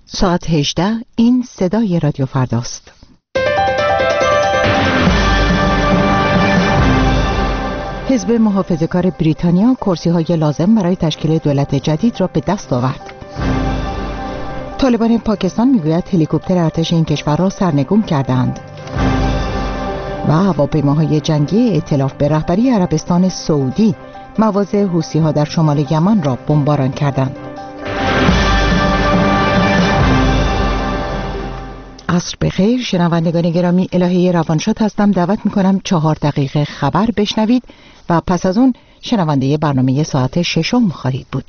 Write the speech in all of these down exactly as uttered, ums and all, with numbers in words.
ساعت هجده. این صدای رادیو فرداست. حزب محافظه‌کار بریتانیا کرسی‌های لازم برای تشکیل دولت جدید را به دست آورد. طالبان پاکستان میگوید هلیکوپتر ارتش این کشور را سرنگون کردند. و هواپیماهای جنگی ائتلاف به رهبری عربستان سعودی مواضع حوثی‌ها در شمال یمن را بمباران کردند. عصر بخیر شنوندگان گرامی، الهه روانشاد هستم. دعوت میکنم چهار دقیقه خبر بشنوید و پس از اون شنونده برنامه ساعت ششم خواهید بود.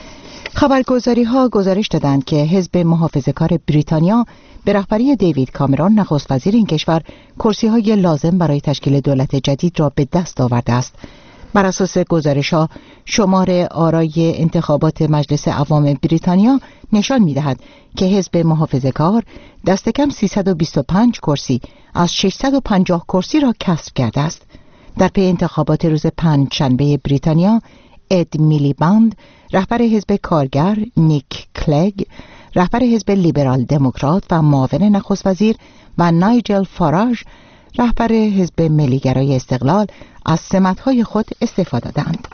خبرگزاری ها گزارش دادند که حزب محافظه‌کار بریتانیا به رهبری دیوید کامرون نخست وزیر این کشور کرسی های لازم برای تشکیل دولت جدید را به دست آورده است. بر اساس گزارش ها شمار آرای انتخابات مجلس عوام بریتانیا نشان می دهد که حزب محافظه‌کار دست کم سیصد و بیست و پنج کرسی از ششصد و پنجاه کرسی را کسب کرده است. در پی انتخابات روز پنج شنبه بریتانیا، اد میلیبند رهبر حزب کارگر، نیک کلگ رهبر حزب لیبرال دموکرات و معاون نخست وزیر و نایجل فاراژ رهبر حزب ملیگرای استقلال از سمت‌های خود استعفا دادند.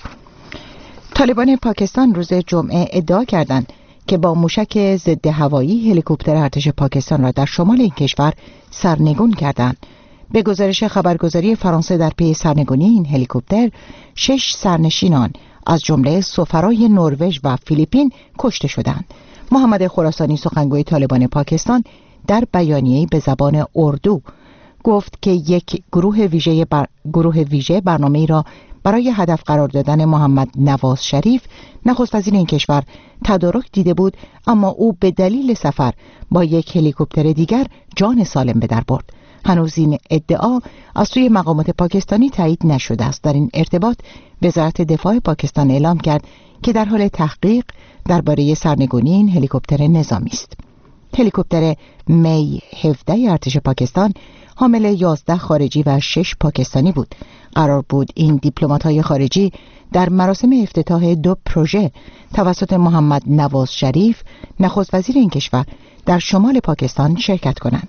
طالبان پاکستان روز جمعه ادعا کردند که با موشک ضد هوایی هلیکوپتر ارتش پاکستان را در شمال این کشور سرنگون کردند. به گزارش خبرگزاری فرانسه در پی سرنگونی این هلیکوپتر شش سرنشینان از جمله سفرای نروژ و فیلیپین کشته شدند. محمد خراسانی سخنگوی طالبان پاکستان در بیانیه‌ای به زبان اردو گفت که یک گروه ویژه بر... گروه ویژه برنامه‌ای را برای هدف قرار دادن محمد نواز شریف نخست وزیر این کشور تدارک دیده بود، اما او به دلیل سفر با یک هلیکوپتر دیگر جان سالم به در برد. هنوز این ادعا از سوی مقامات پاکستانی تایید نشده است. در این ارتباط وزارت دفاع پاکستان اعلام کرد که در حال تحقیق درباره سرنگونی این هلیکوپتر نظامی است. هلیکوپتر می هفده ارتش پاکستان حامل یازده خارجی و شش پاکستانی بود. قرار بود این دیپلمات‌های خارجی در مراسم افتتاح دو پروژه توسط محمد نواز شریف نخست وزیر این کشور در شمال پاکستان شرکت کنند.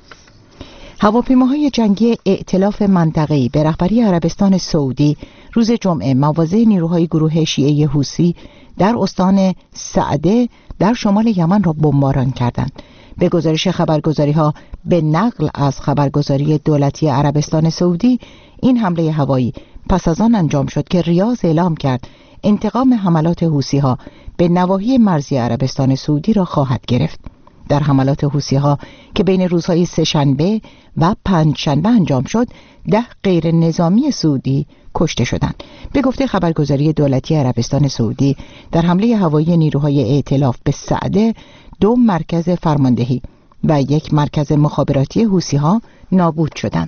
هواپیماهای جنگی ائتلاف منطقه‌ای به رهبری عربستان سعودی روز جمعه مواضع نیروهای گروه شیعه حوثی در استان سعده در شمال یمن را بمباران کردند. به گزارش خبرگزاری‌ها به نقل از خبرگزاری دولتی عربستان سعودی، این حمله هوایی پس از آن انجام شد که ریاض اعلام کرد انتقام حملات حوثی‌ها به نواحی مرزی عربستان سعودی را خواهد گرفت. در حملات حوثی‌ها که بین روزهای سه‌شنبه و پنجشنبه انجام شد، ده غیر نظامی سعودی کشته شدند. به گفته خبرگزاری دولتی عربستان سعودی، در حمله هوایی نیروهای ائتلاف به سعده دو مرکز فرماندهی و یک مرکز مخابراتی حوثی‌ها نابود شدند.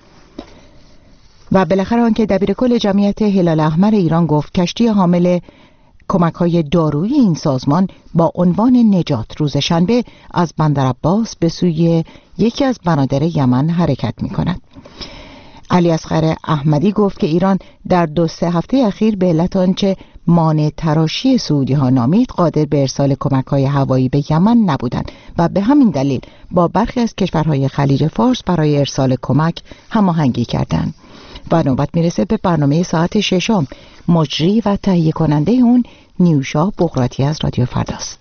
و بالاخره آنکه دبیرکل جمعیت هلال احمر ایران گفت کشتی حامل کمک‌های دارویی این سازمان با عنوان نجات روز شنبه از بندرعباس به سوی یکی از بنادر یمن حرکت می‌کند. علی اصغر احمدی گفت که ایران در دو سه هفته اخیر به علت آنچه مانع تراشی سعودی‌ها نامید قادر به ارسال کمک‌های هوایی به یمن نبودند و به همین دلیل با برخی از کشورهای خلیج فارس برای ارسال کمک هماهنگی کردند. و نوبت میرسه به برنامه ساعت ششم. مجری و تهیه کننده اون نیوشا بغراتی از رادیو فرداست.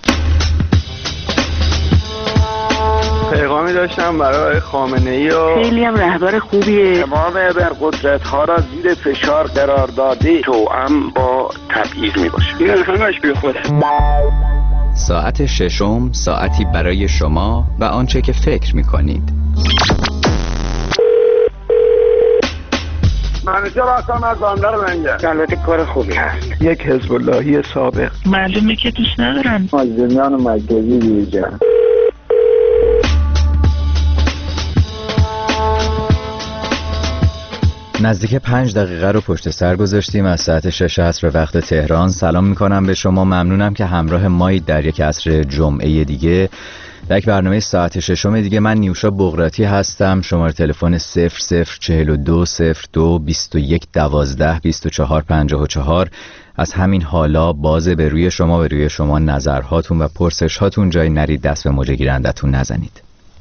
پیغامی داشتم برای خامنه‌ای و خیلی هم رهبر خوبیه. امام ابرقدرت‌ها را زیر فشار قرار داده توأم با تبعیض میباشه. این همش بی خوده. ساعت ششم، ساعتی برای شما و آنچه که فکر میکنید. منیجر هستم از بندر منجر. البته کار خوبی هست. یک حزب اللهی سابق. معلومه که دوست ندارن. مجرمیان و مجازی بیجن. نزدیک پنج دقیقه رو پشت سر گذاشتیم از ساعت شش عصر وقت تهران. سلام میکنم به شما، ممنونم که همراه مایید در یک عصر جمعه دیگه، در یک برنامه ساعت ششم دیگه. من نیوشا بغراتی هستم. شماره تلفن صفر صفر چهل و دو صفر دو بیست و یک دوازده بیست و چهار پنجاه و چهار از همین حالا باز به روی شما به روی شما نظرهاتون و پرسشهاتون جای نرید دست به موجه گیرندتون نزنید.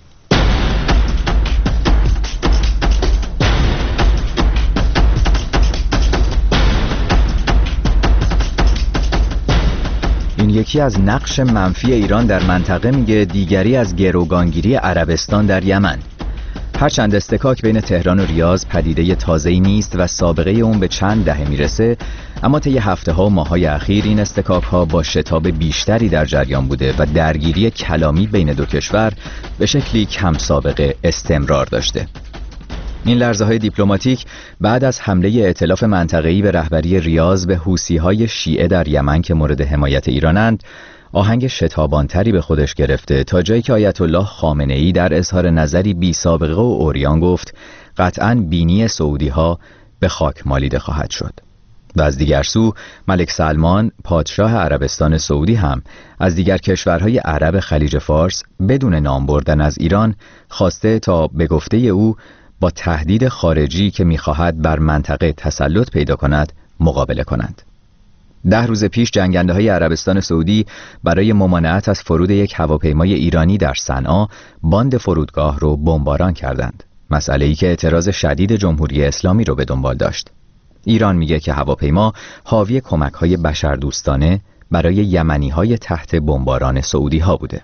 این یکی از نقش منفی ایران در منطقه میگه، دیگری از گروگانگیری عربستان در یمن. هرچند استکاک بین تهران و ریاض پدیده تازه‌ای نیست و سابقه اون به چند دهه میرسه، اما طی هفته‌ها و ماه‌های اخیر این استکاک‌ها با شتاب بیشتری در جریان بوده و درگیری کلامی بین دو کشور به شکلی کم سابقه استمرار داشته. این لرزه‌های دیپلماتیک بعد از حمله ائتلاف منطقه‌ای به رهبری ریاض به حوثی‌های شیعه در یمن که مورد حمایت ایرانند، آهنگ شتابانتری به خودش گرفته تا جایی که آیت الله خامنه‌ای در اظهار نظری بی سابقه و عریان گفت قطعاً بینی سعودی‌ها به خاک مالیده خواهد شد. و از دیگر سو ملک سلمان پادشاه عربستان سعودی هم از دیگر کشورهای عرب خلیج فارس بدون نام بردن از ایران خواسته تا به گفته او با تهدید خارجی که می‌خواهد بر منطقه تسلط پیدا کند مقابله کنند. ده روز پیش جنگنده‌های عربستان سعودی برای ممانعت از فرود یک هواپیمای ایرانی در صنعا باند فرودگاه رو بمباران کردند. مسئله‌ای که اعتراض شدید جمهوری اسلامی رو به دنبال داشت. ایران میگه که هواپیما حاوی کمک‌های بشردوستانه برای یمنی‌های تحت بمباران سعودی‌ها بوده.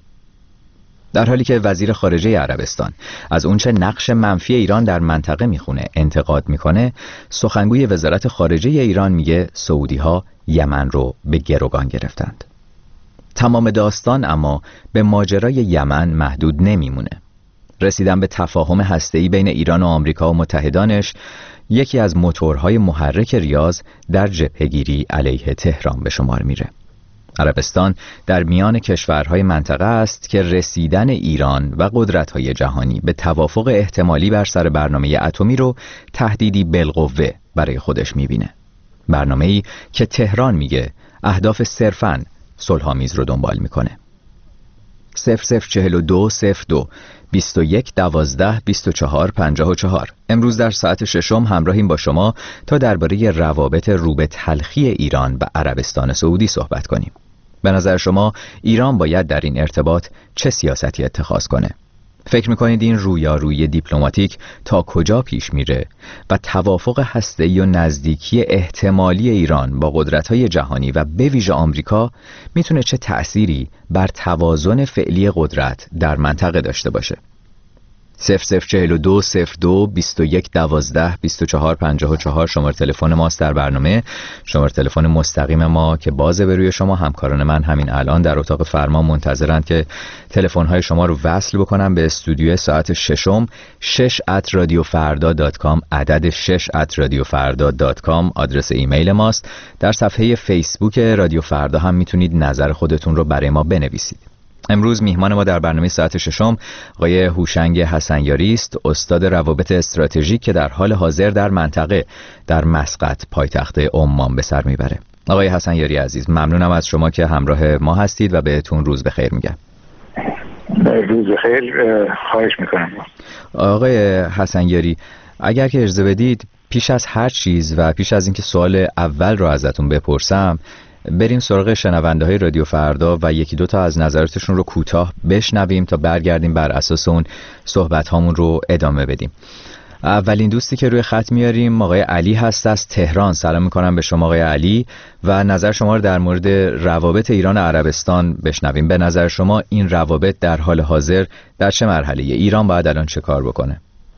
در حالی که وزیر خارجه عربستان از اونچه نقش منفی ایران در منطقه میخونه انتقاد میکنه، سخنگوی وزارت خارجه ایران میگه سعودی‌ها یمن رو به گروگان گرفتند. تمام داستان اما به ماجرای یمن محدود نمیمونه. رسیدن به تفاهم هسته‌ای بین ایران و آمریکا و متحدانش یکی از موتورهای محرک ریاض در جبهه‌گیری علیه تهران به شمار میره. عربستان در میان کشورهای منطقه است که رسیدن ایران و قدرت‌های جهانی به توافق احتمالی بر سر برنامه اتمی رو تهدیدی بالقوه برای خودش می‌بینه. برنامه‌ای که تهران میگه اهداف صرفاً صلح‌آمیز رو دنبال میکنه. صفر صفر چهل و دو صفر دو بیست و یک دوازده بیست و چهار پنجاه و چهار. امروز در ساعت ششم همراهیم با شما تا درباره روابط رو به تلخی ایران و عربستان سعودی صحبت کنیم. به نظر شما ایران باید در این ارتباط چه سیاستی اتخاذ کنه؟ فکر میکنید این رویارویی دیپلماتیک تا کجا پیش میره و توافق هسته‌ای و نزدیکی احتمالی ایران با قدرت‌های جهانی و به ویژه آمریکا میتونه چه تأثیری بر توازن فعلی قدرت در منطقه داشته باشه؟ صفر صفر چهل و دو صفر دو بیست و یک دوازده بیست و چهار پنجاه و چهار شماره تلفن ماست در برنامه. شماره تلفن مستقیم ما که بازه به روی شما. همکاران من همین الان در اتاق فرمان منتظرند که تلفن‌های شما رو وصل بکنم به استودیو ساعت ششم. شش ات رادیو فردا دات کام، عدد شش ات رادیو فردا دات کام آدرس ایمیل ماست. در صفحه فیسبوک رادیو فردا هم میتونید نظر خودتون رو برای ما بنویسید. امروز میهمان ما در برنامه ساعت ششم آقای هوشنگ حسنیاری است، استاد روابط استراتژیک که در حال حاضر در منطقه در مسقط پایتخت عمان به سر میبره. آقای حسنیاری عزیز، ممنونم از شما که همراه ما هستید و بهتون روز بخیر میگم. روز بخیر، خواهش میکنم. آقای حسنیاری، اگر که اجازه بدید پیش از هر چیز و پیش از اینکه سوال اول رو ازتون بپرسم، بریم سراغ شنونده های رادیو فردا و یکی دو تا از نظراتشون رو کوتاه بشنویم تا برگردیم بر اساس اون صحبت هامون رو ادامه بدیم. اولین دوستی که روی خط میاریم آقای علی هست از تهران. سلام میکنم به شما آقای علی و نظر شما رو در مورد روابط ایران و عربستان بشنویم. به نظر شما این روابط در حال حاضر در چه مرحله؟ ایران باید الان چه کار بکنه؟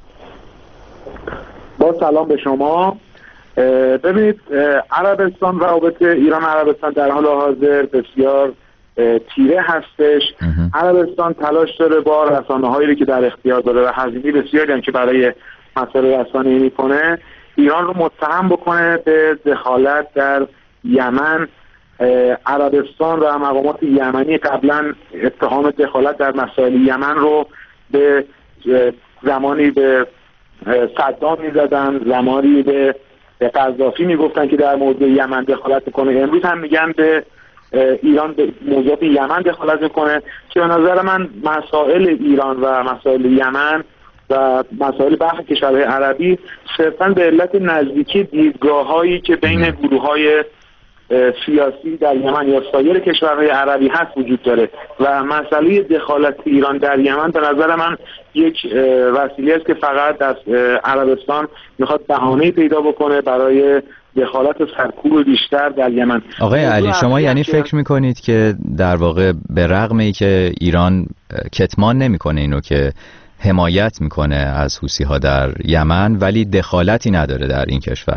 با سلام به شما. ببینید، عربستان، روابط ایران و عربستان در حال حاضر بسیار تیره هستش. عربستان تلاش داره با رسانه‌هایی که در اختیار داره و هزینه بسیاری هم که برای مسائل رسانه‌ای میکنه ایران رو متهم بکنه به دخالت در یمن. عربستان و مقامات یمنی قبلا اتهام دخالت در مسائل یمن رو به زمانی به صدام میزدن، زمانی به قذافی میگفتن که در موضوع یمن دخالت کنه. امروز هم میگن به ایران به موضوع یمن دخالت کنه که به نظر من مسائل ایران و مسائل یمن و مسائل برخی کشورهای عربی صرفاً به علت نزدیکی دیدگاه‌هایی که بین گروه‌های سیاسی در یمن یا سایر کشورهای عربی هست وجود داره و مسئله دخالت ایران در یمن به نظر من یک وسیله است که فقط از عربستان میخواد بهانه‌ای پیدا بکنه برای دخالت سرکوب بیشتر در یمن. آقای علی، شما یعنی فکر میکنید که در واقع به رغم ای که ایران کتمان نمیکنه اینو که حمایت میکنه از حوثی‌ها در یمن، ولی دخالتی نداره در این کشور؟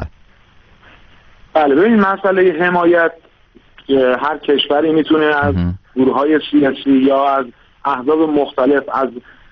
بله، ببین مسئله حمایت هر کشوری میتونه از گروه‌های سیاسی یا از احزاب مختلف از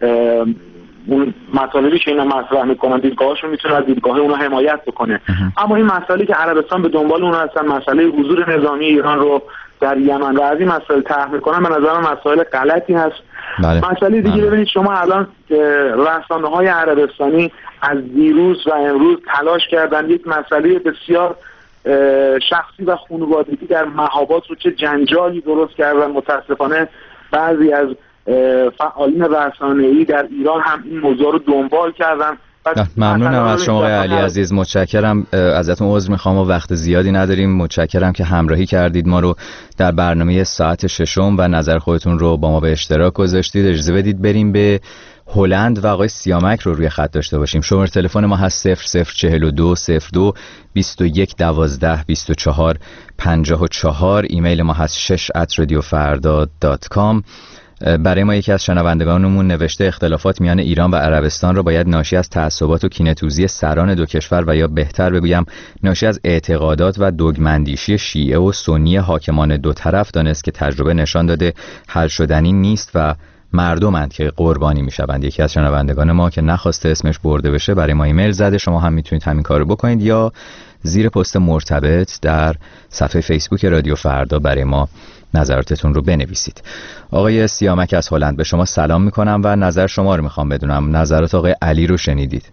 اون مطالبی که اینا مطرح میکنن دیدگاهاشون میتونه از دیدگاه اونا حمایت بکنه. اما این مسئله که عربستان به دنبال اون هستن، مسئله حضور نظامی ایران رو در یمن و از این مسائل طرح میکنن، به نظر من مسائل غلطی هست. بله. مسئله دیگه ببینید شما الان رسانه‌های عربستانی از دیروز و امروز تلاش کردن یک مسئله بسیار شخصی و خانوادگی در مهابات رو چه جنجالی درست کردن. متاسفانه بعضی از فعالین رسانه‌ای در ایران هم این موضوع رو دنبال کردن. ممنونم از شما آقای علی عزیز، متشکرم. ازتون عذر میخوام و وقت زیادی نداریم. متشکرم که همراهی کردید ما رو در برنامه ساعت ششم و نظر خودتون رو با ما به اشتراک گذاشتید. اجازه بدید بریم به هلند و آقای سیامک رو روی خط داشته باشیم. شماره تلفن ما هست صفر صفر چهل و دو صفر دو بیست و یک دوازده بیست و چهار پنجاه و چهار. ایمیل ما هست شش ات رادیو فردا دات کام. برای ما یکی از شنوندگانمون نوشته اختلافات میان ایران و عربستان را باید ناشی از تعصبات و کینه‌توزی سران دو کشور و یا بهتر بگویم ناشی از اعتقادات و دوگماندیشی شیعه و سنی حاکمان دو طرف دانست که تجربه نشان داده حل شدنی نیست و مردمند که قربانی میشوند. یکی از شنوندگان ما که نخواسته اسمش برده بشه برای ما ایمیل زده. شما هم میتونید همین کارو بکنید یا زیر پست مرتبط در صفحه فیسبوک رادیو فردا برای ما نظراتتون رو بنویسید. آقای سیامک از هلند به شما سلام میکنم و نظر شما رو میخوام بدونم. نظرات آقای علی رو شنیدید؟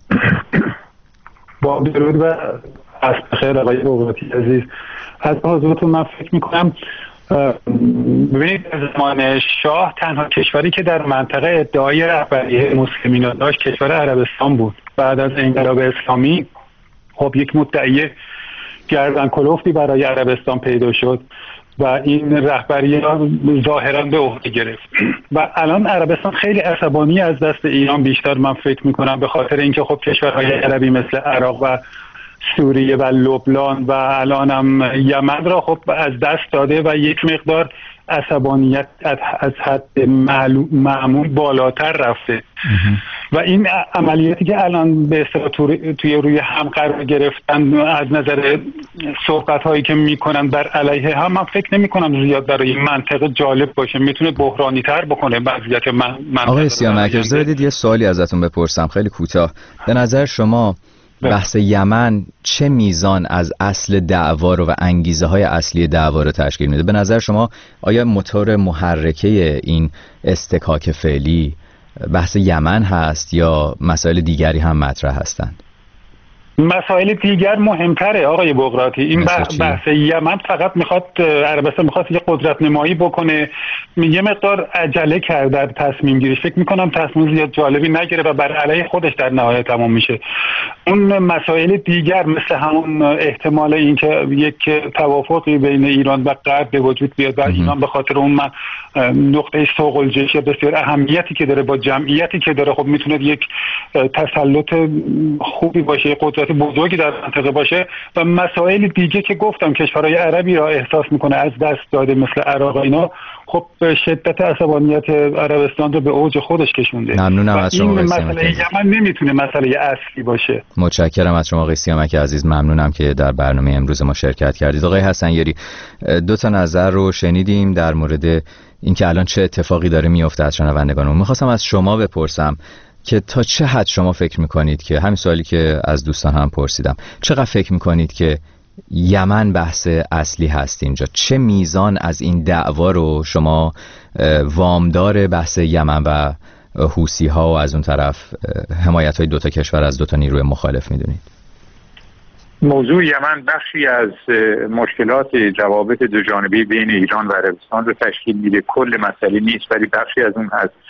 با درود و از بخیر آقای بغراتی عزیز. از حضورتون من فکر میکنم ببینید در زمان شاه تنها کشوری که در منطقه ادعای رهبری مسلمین داشت کشور عربستان بود. بعد از انقلاب اسلامی خب یک مدعی گردن کلفتی برای عربستان پیدا شد و این رهبری ظاهرا به عهده گرفت و الان عربستان خیلی عصبانی از دست ایران، بیشتر من فکر میکنم به خاطر اینکه خب کشورهای عربی مثل عراق و سوریه و لبنان و الان هم یمن را خب از دست داده و یک مقدار عصبانیت از حد معمول بالاتر رفته و این عملیاتی که الان به اصطلاح توی روی هم قرار گرفتن از نظر صحبت هایی که میکنن بر علیه هم، من فکر نمی کنم زیاد برای این منطقه جالب باشه، میتونه بحرانی تر بکنه وضعیت من. آقای سیامک اجازه بدید یه سوالی ازتون بپرسم خیلی کوتاه. به نظر شما بحث یمن چه میزان از اصل دعوا رو و انگیزه های اصلی دعوا رو تشکیل میده؟ به نظر شما آیا موتور محرکه این استکاک فعلی بحث یمن هست یا مسائل دیگری هم مطرح هستند؟ مسائل دیگر مهمتره آقای بغراتی. این بحث, بحث یمن فقط میخواد عربستان میخواد یه قدرت نمایی بکنه، یه مقدار عجله کرده در تصمیم گیری. فکر میکنم تصمیم زیاد جالبی نگیره و بر علیه خودش در نهایت تمام میشه. اون مسائل دیگر مثل همون احتمال اینکه یک توافقی بین ایران و غرب به وجود بیاد و ایران به خاطر اون نقطه سوق الجیش بسیار اهمیتی که داره با جمعیتی که داره خب میتونه یک تسلط خوبی باشه، قدرت بزرگی در منطقه باشه. و مسائل دیگه که گفتم کشورهای عربی را احساس میکنه از دست داده مثل عراق اینا، خب شدت عصبانیت عربستان رو به اوج خودش کشونده. ممنونم از شما. این مسئله یمن نمیتونه مسئله اصلی باشه. متشکرم از شما آقای سیامک عزیز، ممنونم که در برنامه امروز ما شرکت کردید. آقای حسنیاری دو تا نظر رو شنیدیم در مورد اینکه الان چه اتفاقی داره میفته از شنوندگانمون. می‌خواستم از شما بپرسم که تا چه حد شما فکر میکنید که همین سوالی که از دوستان هم پرسیدم، چقدر فکر میکنید که یمن بحث اصلی هست اینجا؟ چه میزان از این دعوا رو شما وامدار بحث یمن و حوثی ها و از اون طرف حمایت های دوتا کشور از دوتا نیروی مخالف میدونید؟ موضوع یمن بخشی از مشکلات روابط دو جانبه بین ایران و عربستان رو تشکیل میده، کل مسئله نیست ولی بخشی از اون هست.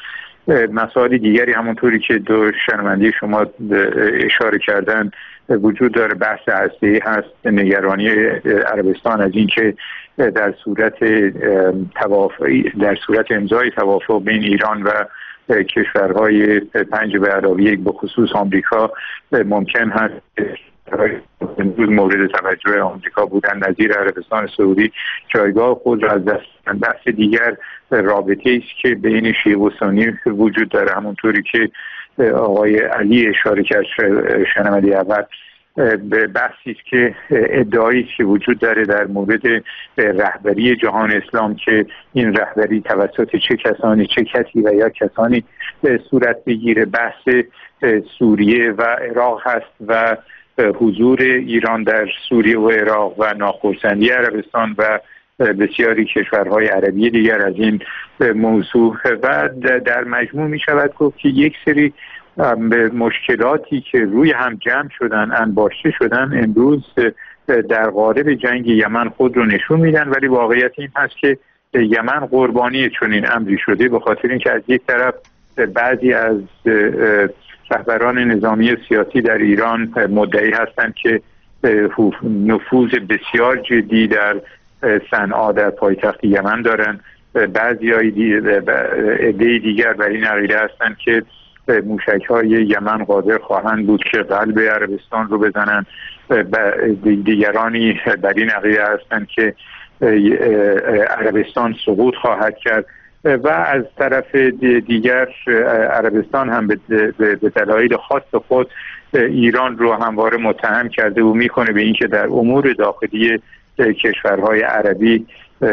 مسائل دیگری همونطوری که دو شنونده شما اشاره کردن وجود داره. بحث هسته‌ای هست، نگرانی عربستان از این که در صورت توافق در صورت امضای توافق بین ایران و کشورهای پنج به علاوه یک به خصوص آمریکا ممکن هست امروز مورد توجه آمریکا بودن نظیر عربستان سعودی جایگاه خود را از دست دادن. بحث دیگر رابطه است که بین شیعه و سنی وجود داره، همونطوری که آقای علی اشاره کرد شنونده اول. به بحثی است که ادعایی است که وجود داره در مورد رهبری جهان اسلام که این رهبری توسط چه کسانی چه کسی و یا کسانی صورت بگیره. بحث سوریه و عراق هست و حضور ایران در سوریه و عراق و ناخرسندی عربستان و بسیاری کشورهای عربی دیگر از این موضوع و در مجموع می شود گفت که یک سری مشکلاتی که روی هم جمع شدن انباشته شدن امروز در قالب جنگ یمن خود رو نشون میدن، ولی واقعیت این هست که یمن قربانی چنین امری شده، به خاطر اینکه از یک طرف بعضی از رهبران نظامی سیاسی در ایران مدعی هستند که نفوذ بسیار جدی در صنعا در پایتخت یمن دارن، بعضی عده دیگر بر این عقیده هستند که موشک‌های یمن قادر خواهند بود که قلب عربستان رو بزنن، دیگرانی بر این عقیده هستند که عربستان سقوط خواهد کرد و از طرف دیگر عربستان هم به دلایل خاص خود ایران رو همواره متهم کرده و میکنه به اینکه در امور داخلی کشورهای عربی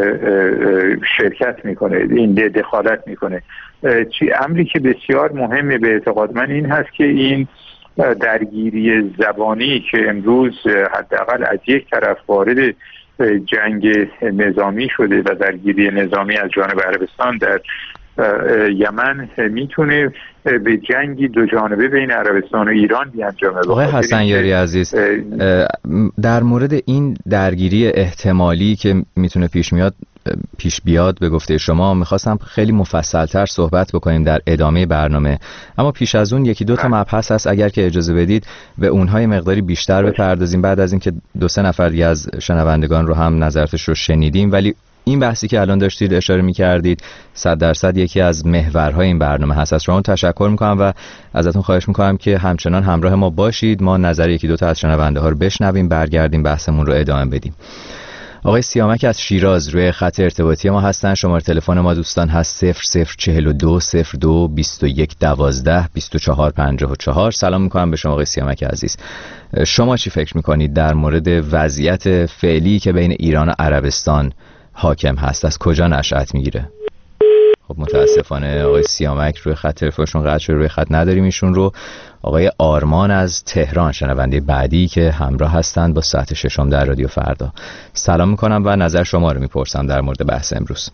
شرکت میکنه، این دخالت میکنه. امری که بسیار مهمه به اعتقاد من این هست که این درگیری زبانی که امروز حداقل از یک طرف وارد جنگ نظامی شده و درگیری نظامی از جانب عربستان در یمن میتونه به جنگی دو جانبه بین عربستان و ایران بیانجامه. آقای حسن یاری عزیز، در مورد این درگیری احتمالی که میتونه پیش میاد پیش بیاد به گفته شما میخواستم خیلی مفصلتر صحبت بکنیم در ادامه برنامه، اما پیش از اون یکی دو تا مبحث هست اگر که اجازه بدید به اونهای مقداری بیشتر بپردازیم بعد از اینکه دو سه نفر دیگه از شنوندگان رو هم نظراتش رو شنیدیم. ولی این بحثی که الان داشتید اشاره می‌کردید صد درصد یکی از محورهای این برنامه هست. از شما تشکر می‌کنم و ازتون خواهش می‌کنم که همچنان همراه ما باشید، ما نظر یکی دو تا از شنونده‌ها رو بشنویم، برگردیم بحثمون رو ادامه بدیم. آقای سیامک از شیراز روی خط ارتباطی ما هستن. شماره تلفن ما دوستان هست صفر صفر چهل و دو صفر دو بیست و یک دوازده بیست و چهار پنجاه و چهار. سلام میکنم به شما آقای سیامک عزیز. شما چی فکر میکنید در مورد وضعیت فعلی که بین ایران و عربستان حاکم هست؟ از کجا نشأت میگیره؟ خب متاسفانه آقای سیامک روی خط تلفنشون قطع شده، روی خط نداریم ایشون رو. آقای آرمان از تهران شنونده بعدی که همراه هستند با ساعت ششم در رادیو فردا. سلام میکنم و نظر شما رو میپرسم در مورد بحث امروز.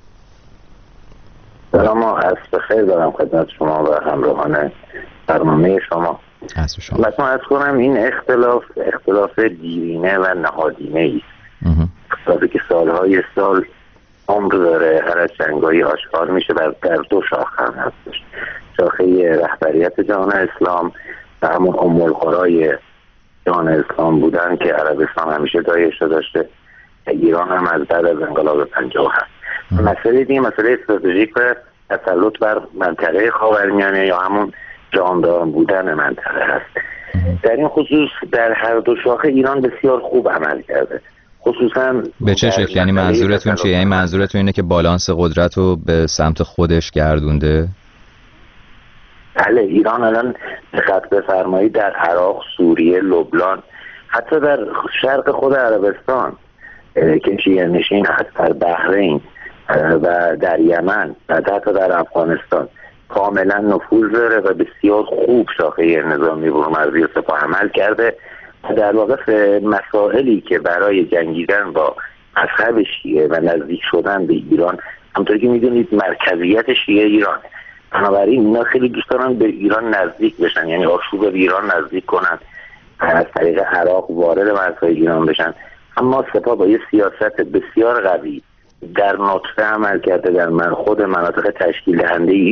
سلام و عرض بخیر دارم خدمت شما و همراهان برنامه شما. عرض شما. مثلا از کنم این اختلاف اختلاف دیرینه و نهادینه ایست. اختلافی که سالهای سال عمر داره، هر از جنگایی آشکار میشه و در دو شاخه هم هستش. شاخه رهبریت جهان اسلام و همون ام القرای جهان اسلام بودن که عربستان همیشه دایش داشته، ایران هم از بعد از انقلاب پنجاه هست. مسئله دیگه مسئله استراتژیک و تسلط بر منطقه خاورمیانه یا همون جانداران بودن منطقه هست. در این خصوص در هر دو شاخه ایران بسیار خوب عمل کرده. خصوصا به چه شکل؟ یعنی منظورتون چیه؟ یعنی منظورتون اینه که بالانس قدرت رو به سمت خودش گردونده؟ بله، ایران الان دقت بفرمایید در عراق، سوریه، لبنان، حتی در شرق خود عربستان که شیعه نشین هست، در بحرین و در یمن و حتی در افغانستان کاملا نفوذ داره و بسیار خوب شاخه نظامی برون‌مرزی سپاه عمل کرده. در واقع مسائلی که برای جنگیدن با مذهب شیعه و نزدیک شدن به ایران، همونطوری که میدونید مرکزیت شیعه ایران، بنابراین اینا خیلی دوست دارن به ایران نزدیک بشن، یعنی آشوب به ایران نزدیک کنن، از طریق عراق وارد مرزهای ایران بشن. اما سپاه با یه سیاست بسیار قوی در نطفه عمل کرده، در من خود مناطق تشکیل دهنده این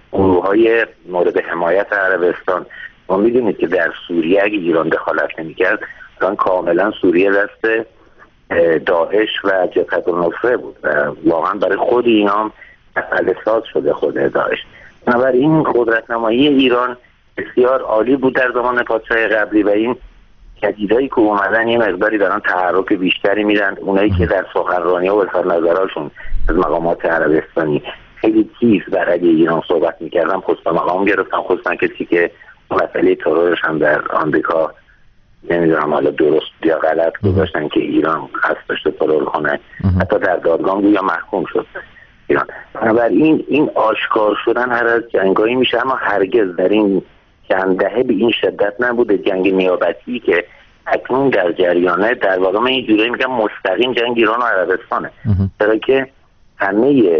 گروه‌های مورد حمایت عربستان. ما میدونید که در سوریه اگه ایران دخالت نمی‌کرد الان کاملا سوریه دست داعش و جبهه النصره بود و واقعا برای خود اینا مسئله ساز شده خود داعش. بنابراین این قدرت نمایی ایران بسیار عالی بود در زمان پادشاه قبلی و این جدیدایی که اومدن یه مقداری دارن تحرک بیشتری میدن. اونایی که در سخنرانی و اظهار نظرهاشون از مقامات عربستانی خیلی تیز بر علیه ایران صحبت میکردن، خصوصا مقام گرفتن، خصوصا کسی که مسئله ترورش هم در آمریکا نمیدونم حالا درست یا غلط گذاشتن که ایران قصد داشته ترور کنه، حتی در دادگاه گویا محکوم شد ایران. بنابراین این آشکار شدن هر از جنگایی میشه، اما هرگز در این چند دهه به این شدت نبوده. جنگ نیابتی که اکنون در جریانه در واقع من اینجوری میگم مستقیم جنگ ایران و عربستانه، چرا که همه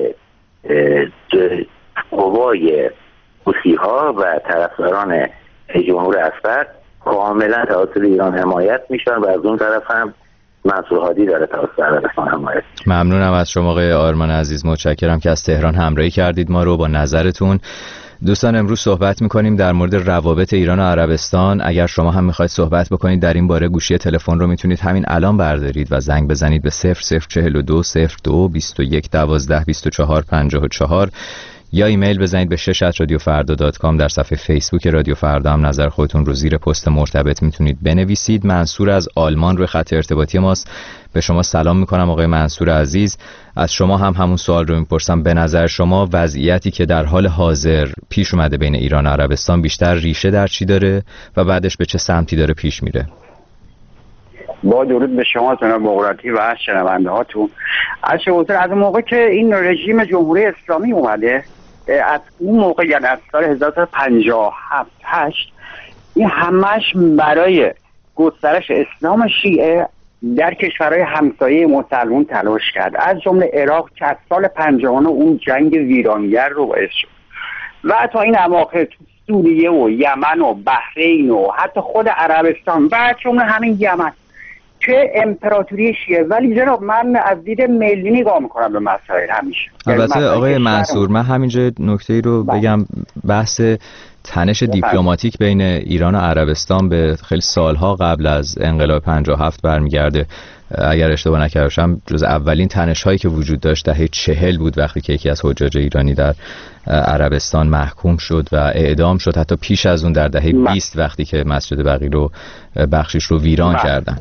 قوای حوثی‌ها و طرفداران جمهور اسد کاملا توسط ایران حمایت میشن و از اون طرف هم منصور هادی داره توسط عربستان حمایت. ممنونم از شما آقای آرمان عزیز، متشکرم که از تهران همراهی کردید ما رو با نظرتون. دوستان امروز صحبت میکنیم در مورد روابط ایران و عربستان. اگر شما هم میخواید صحبت بکنید در این باره گوشی تلفن رو میتونید همین الان بردارید و زنگ بزنید به صفر صفر چهل و دو صفر دو بیست و یک دوازده بیست و چهار پنجاه و چهار یا ایمیل بزنید به شش ات رادیو فردا دات کام. در صفحه فیسبوک رادیو فردا هم نظر خودتون رو زیر پست مرتبط میتونید بنویسید. منصور از آلمان روی خط ارتباطی ماست. به شما سلام میکنم آقای منصور عزیز. از شما هم همون سوال رو میپرسم، به نظر شما وضعیتی که در حال حاضر پیش اومده بین ایران و عربستان بیشتر ریشه در چی داره و بعدش به چه سمتی داره پیش میره؟ با درود به شما جناب مقرتی و شنونده هاتون. از از موقع که این رژیم جمهوری اسلامی اومده، از اون موقع یعنی از سال هزار و سیصد و پنجاه و هفت هشت این همش برای گسترش اسلام شیعه در کشورهای همسایه مسلمان تلاش کرد، از جمله عراق که از سال پنجاه و نه اون جنگ ویرانگر رو باعث شد و تا این اواخر تو سوریه و یمن و بحرین و حتی خود عربستان و از جمله همین یمن که امپراتوری شیعه. ولی جناب من از دید ملی نگاه میکنم به مسائل همیشه. البته آقای منصور من همینجا نکته‌ای رو بگم، بحث تنش دیپلماتیک بین ایران و عربستان به خیلی سالها قبل از انقلاب پنجاه و هفت برمیگرده. اگر اشتباه نکردم جز اولین تنش هایی که وجود داشت دهه چهل بود، وقتی که یکی از حجاج ایرانی در عربستان محکوم شد و اعدام شد. حتی پیش از اون در دهه بیست وقتی که مسجد بقیع رو بخشش رو ویران من. کردن.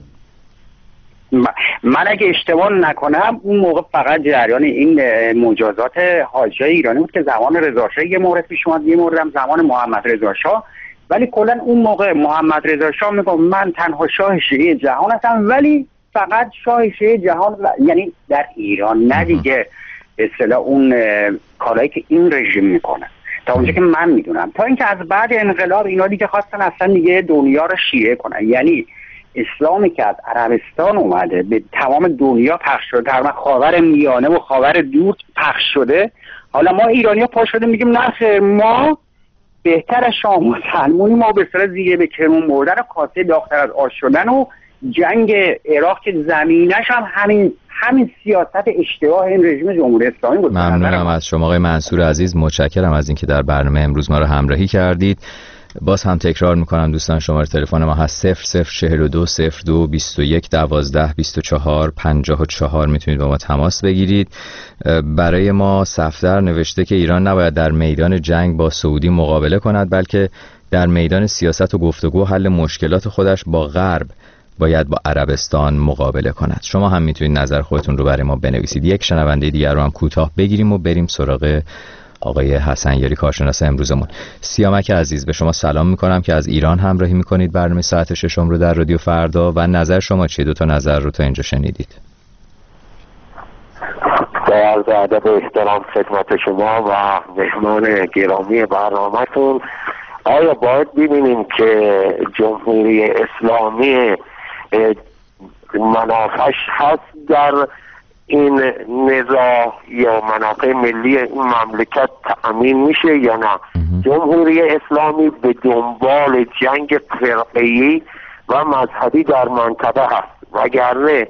من اگه اشتباه نکنم اون موقع فقط جریان این مجازات حاجیای ایرانی بود که زمان رضا شاه یه مورد پیش اومد، یه مورد هم زمان محمد رضا شاه. ولی کلا اون موقع محمد رضا شاه میگه من تنها شاه شیعه جهان هستم، ولی فقط شاه شیعه جهان یعنی در ایران، نه دیگه به اصطلاح اون کارهایی که این رژیم میکنه تا اونجا که من میدونم. تا اینکه از بعد انقلاب اینا دیگه خواستن اصلا دیگه دنیا رو شیعه کنن، یعنی اسلامی که از عربستان اومده به تمام دنیا پخش شده، در خاور میانه و خاور دور پخش شده. حالا ما ایرانی‌ها پا شده میگیم نه خیر، ما بهتر از شما مسلمونی، ما به اصطلاح زیه به کرمون مردن و کاسه داغ‌تر از آش شدن و جنگ عراق که زمینش هم همین همین سیاست اشتباه این رژیم جمهوری اسلامی بود. ممنونم از شما آقای منصور عزیز، متشکرم از اینکه در برنامه امروز ما رو همراهی کردید. باز هم تکرار میکنم دوستان، شماره تلفن ما هست صفر صفر چهل و دو صفر دو بیست و یک دوازده بیست و چهار پنجاه و چهار. میتونید با ما تماس بگیرید. برای ما صفدر نوشته که ایران نباید در میدان جنگ با سعودی مقابله کند، بلکه در میدان سیاست و گفتگو حل مشکلات خودش با غرب باید با عربستان مقابله کند. شما هم میتونید نظر خودتون رو برای ما بنویسید. یک شنونده دیگر رو هم کوتاه بگیریم و بریم سراغ آقای حسن یاری کارشناس امروزمون. سیامک عزیز، به شما سلام میکنم که از ایران همراهی میکنید برنامه ساعت ششم رو در رادیو فردا و نظر شما چیه؟ دو تا نظر رو تا اینجا شنیدید. با عرض ادب و احترام خدمت شما و مهمان گرامی برنامه‌تون، آیا باید ببینیم که جمهوری اسلامی منافعش هست در این نزاع یا منافع ملی این مملکت تأمین میشه یا نه؟ جمهوری اسلامی به دنبال جنگ فرقه‌ای و مذهبی در منطقه هست، وگرنه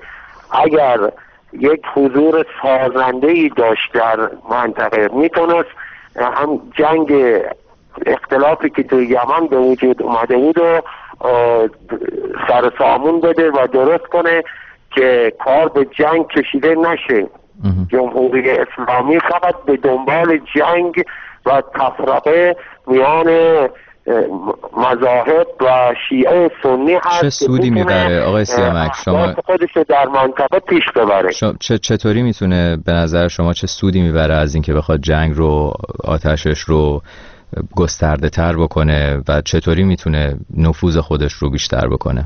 اگر یک حضور سازنده‌ای داشت در منطقه میتونست هم جنگ اختلافی که توی یمن به وجود اومده بود و سر سامون بده و درست کنه که کار به جنگ کشیده نشه. جمهوری اسلامی فقط به دنبال جنگ و تفرقه میان مذاهب و شیعه سنی هست. چه سودی میبره آقای سیامک شما خودش در منطقه پیش ببره؟ چه چطوری میتونه به نظر شما چه سودی میبره از اینکه بخواد جنگ رو آتشش رو گسترده تر بکنه و چطوری میتونه نفوذ خودش رو بیشتر بکنه؟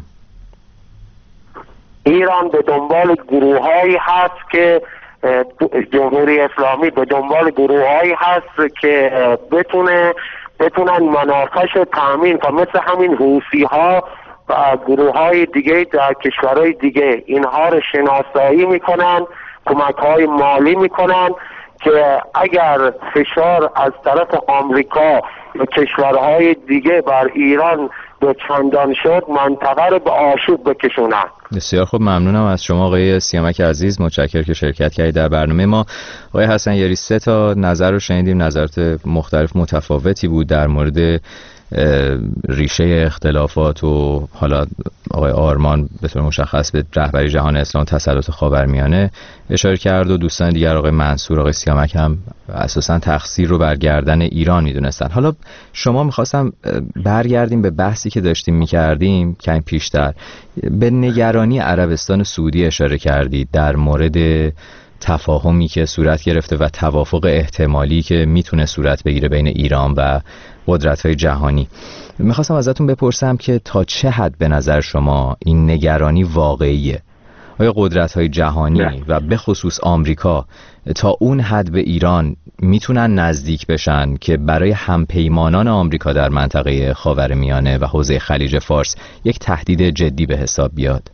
ایران به دنبال گروه‌هایی هست که جمهوری اسلامی به دنبال گروه‌هایی هست که بتونه بتونن منافعش رو تامین کنن، مثل همین حوثی‌ها و گروه‌های دیگه در کشورهای دیگه. اینها رو شناسایی میکنن، کمک‌های مالی میکنن که اگر فشار از طرف آمریکا و کشورهای دیگه بر ایران به چندان شد، منطقه رو به آشوب بکشونن. بسیار خوب، ممنونم از شما آقای سیامک عزیز، متشکرم که شرکت کردید در برنامه ما. آقای حسن یاری، سه تا نظر رو شنیدیم، نظرات مختلف متفاوتی بود در مورد ریشه اختلافات و حالا آقای آرمان به طور مشخص به رهبری جهان اسلام تسلط خاورمیانه اشاره کرد و دوستان دیگر آقای منصور، آقای سیامک هم اساساً تقصیر رو بر گردن ایران میدونستن. حالا شما میخواستم برگردیم به بحثی که داشتیم میکردیم کمی پیشتر، به نگرانی عربستان سعودی اشاره کردید در مورد تفاهمی که صورت گرفته و توافق احتمالی که میتونه صورت بگیره بین ایران و قدرت‌های جهانی. میخواستم ازتون بپرسم که تا چه حد به نظر شما این نگرانی واقعیه؟ آیا قدرت‌های جهانی نه. و به خصوص آمریکا تا اون حد به ایران میتونن نزدیک بشن که برای همپیمانان آمریکا در منطقه خاورمیانه و حوزه خلیج فارس یک تهدید جدی به حساب بیاد؟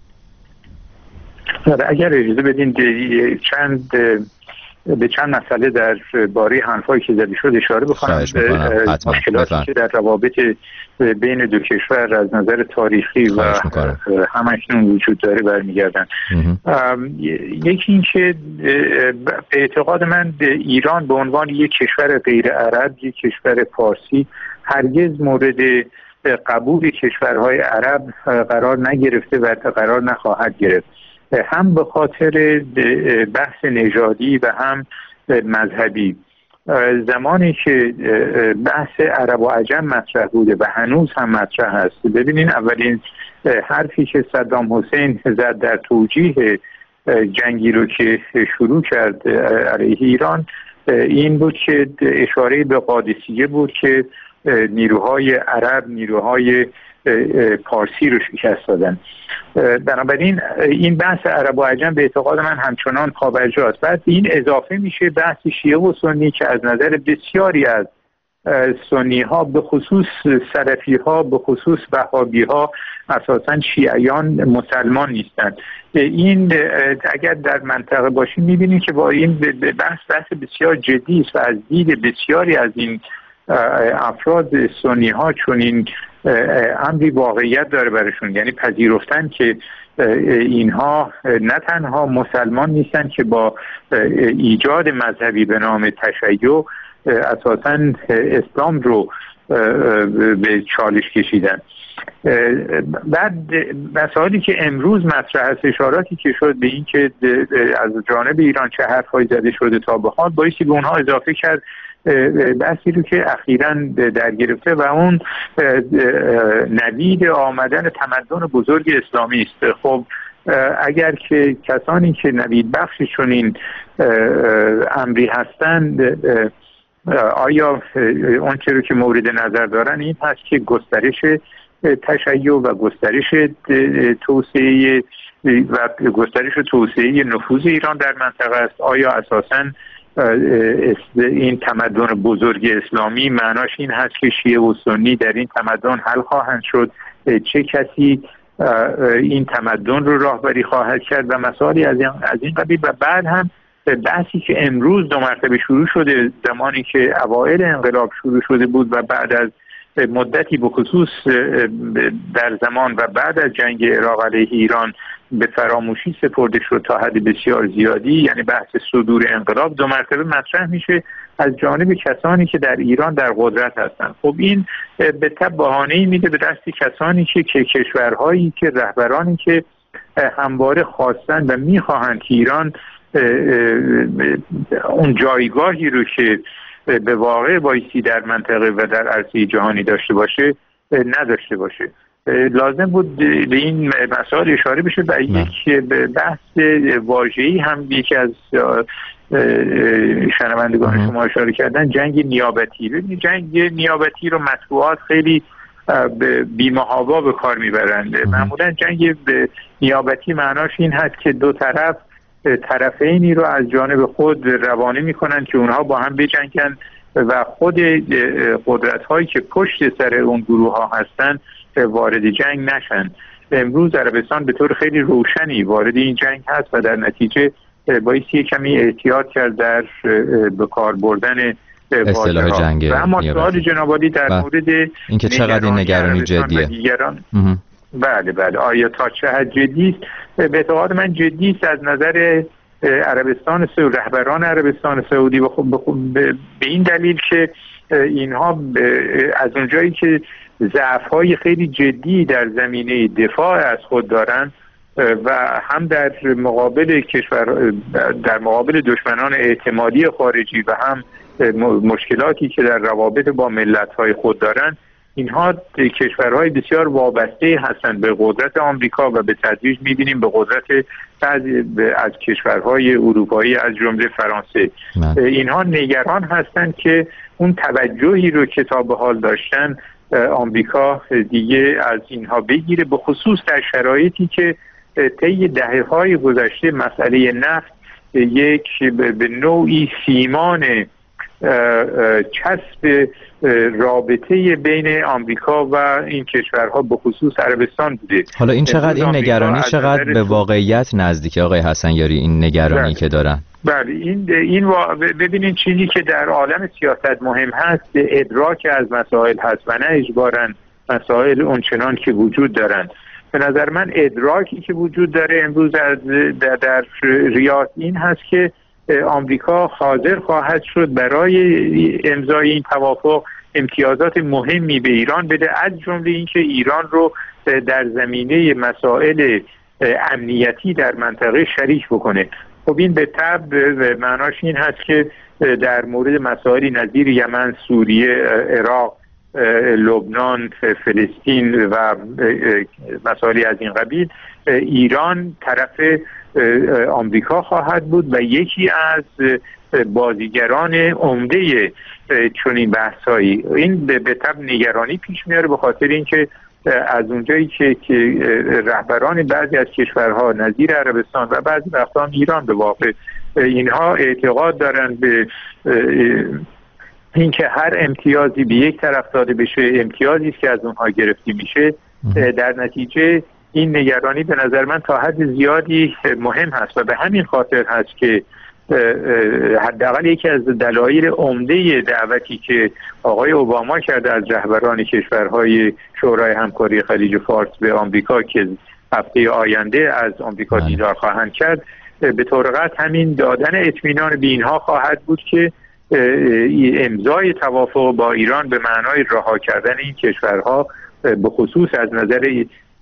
اگر اجازه بدین چند به چند مسئله در باره حرفایی که زده شد اشاره بکنم. مشکلاتی که در روابط بین دو کشور از نظر تاریخی و همکنون وجود داره برمیگردن. یکی این که به اعتقاد من ایران به عنوان یک کشور غیر عرب، یک کشور فارسی، هرگز مورد قبول کشورهای عرب قرار نگرفته و قرار نخواهد گرفت، هم به خاطر بحث نژادی و هم مذهبی. زمانی که بحث عرب و عجم مطرح بوده و هنوز هم مطرح هست، ببینین اولین حرفی که صدام حسین زد در توجیه جنگی رو که شروع کرد علیه ایران این بود که اشاره به قادسیه بود که نیروهای عرب نیروهای پارسی رو شکست دادن. بنابراین این بحث عرب و عجم به اعتقاد من همچنان پابرجاست. بعد این اضافه میشه بحث شیعه و سنی که از نظر بسیاری از سنی ها به خصوص سلفی ها به خصوص وهابی ها اساساً شیعیان مسلمان نیستند. این اگر در منطقه باشیم میبینیم که با این بحث بحث بسیار جدی است و از دید بسیاری از این افراد سنی ها چون این امری واقعیت داره برشون، یعنی پذیرفتن که اینها نه تنها مسلمان نیستن که با ایجاد مذهبی به نام تشیع اساساً اسلام رو به چالش کشیدن. بعد مسائلی که امروز مطرح است، اشاراتی که شد به این که از جانب ایران چه حرفایی زده شده تا به حال، بایستی به اونها اضافه کرد بحثی رو که اخیراً در گرفته و اون نوید آمدن تمدن بزرگ اسلامی است. خب اگر که کسانی که نوید بخشی چنین امری هستند، آیا اون چه رو که مورد نظر دارن این هست که گسترش تشیع و گسترش توسعه و گسترش و توسعه نفوذ ایران در منطقه است؟ آیا اساساً این تمدن بزرگ اسلامی معناش این هست که شیعه و سنی در این تمدن حل خواهند شد؟ چه کسی این تمدن رو راهبری خواهد کرد و مسائلی از این از این قبیل. و بعد هم بحثی که امروز دو مرتبه شروع شده، زمانی که اوایل انقلاب شروع شده بود و بعد از مدتی به خصوص در زمان و بعد از جنگ عراق علیه ایران به فراموشی سپرده شد تا حد بسیار زیادی، یعنی بحث صدور انقلاب دو مرتبه مطرح میشه از جانب کسانی که در ایران در قدرت هستند. خب این به تبع بهانه‌ای میده به دست کسانی که که کشورهایی که رهبرانی که همواره خواستن و میخواهند که ایران اون جایگاهی رو که به واقع بایستی در منطقه و در عرصه جهانی داشته باشه نداشته باشه. لازم بود به این مسائل اشاره بشه و یک بحث واژه‌ای هم یکی از شنوندگان شما اشاره کردن، جنگ نیابتی. ببینید جنگ نیابتی رو مطبوعات خیلی بی‌محابا به کار میبرند. معمولا جنگ نیابتی معناش این هست که دو طرف طرفینی رو از جانب خود روانه میکنن که اونها با هم بجنگن و خود قدرت هایی که پشت سر اون گروه ها هستن وارد جنگ نشن. امروز عربستان به طور خیلی روشنی وارد این جنگ هست و در نتیجه بایستی کمی احتیاط کرد در به کار بردن اصطلاح جنگ. و اما سوال جناب عالی در مورد اینکه چقدر این نگرانی جدیه. بله بله آیا تا چه حد جدی است؟ به اعتقاد من جدی است از نظر عربستان سعودی، رهبران عربستان سعودی، به این دلیل که اینها از اونجایی که ضعف‌های خیلی جدی در زمینه دفاع از خود دارند و هم در مقابل کشور در مقابل دشمنان اعتمادی خارجی و هم مشکلاتی که در روابط با ملت‌های خود دارند، اینها کشورهای بسیار وابسته هستند به قدرت آمریکا و به تدریج می‌بینیم به قدرت بعضی از کشورهای اروپایی از جمله فرانسه. من. اینها نگران هستند که اون توجهی رو که تا به حال داشتن آمریکا دیگه از اینها بگیره، به خصوص در شرایطی که طی دهه‌های گذشته مسئله نفت یک به نوعی سیمان چسب رابطه بین آمریکا و این کشورها به خصوص عربستان بوده. حالا این چقدر این نگرانی چقدر به واقعیت نزدیکه آقای حسنیاری، این نگرانی بله. که دارن؟ بله این این و... ببینید چیزی که در عالم سیاست مهم هست ادراک از مسائل هست و نه اجباراً مسائل اونچنان که وجود دارن. به نظر من ادراکی که وجود داره امروز در, در ریاض این هست که آمریکا حاضر خواهد شد برای امضای این توافق امتیازات مهمی به ایران بده، از جمله اینکه ایران رو در زمینه مسائل امنیتی در منطقه شریک بکنه. خب این به طبع معناش این هست که در مورد مسائلی نظیر یمن، سوریه، عراق، لبنان، فلسطین و مسائلی از این قبیل ایران طرف آمریکا خواهد بود و یکی از بازیگران عمده چنین بحثایی. این به طب نگرانی پیش میاره به خاطر اینکه از اونجایی که که رهبران بعضی از کشورها نظیر عربستان و بعضی وقتا هم ایران به واقع اینها اعتقاد دارند به اینکه هر امتیازی به یک طرف داده بشه امتیازی است که از اونها گرفته میشه، در نتیجه این نگرانی به نظر من تا حد زیادی مهم هست و به همین خاطر هست که حداقل یکی از دلایل عمده دعوتی که آقای اوباما کرده از رهبران کشورهای شورای همکاری خلیج فارس به آمریکا که هفته آینده از آمریکا دیدار خواهند کرد، به طور قطع همین دادن اطمینان به اینها خواهد بود که امضای توافق با ایران به معنای رها کردن این کشورها به خصوص از نظر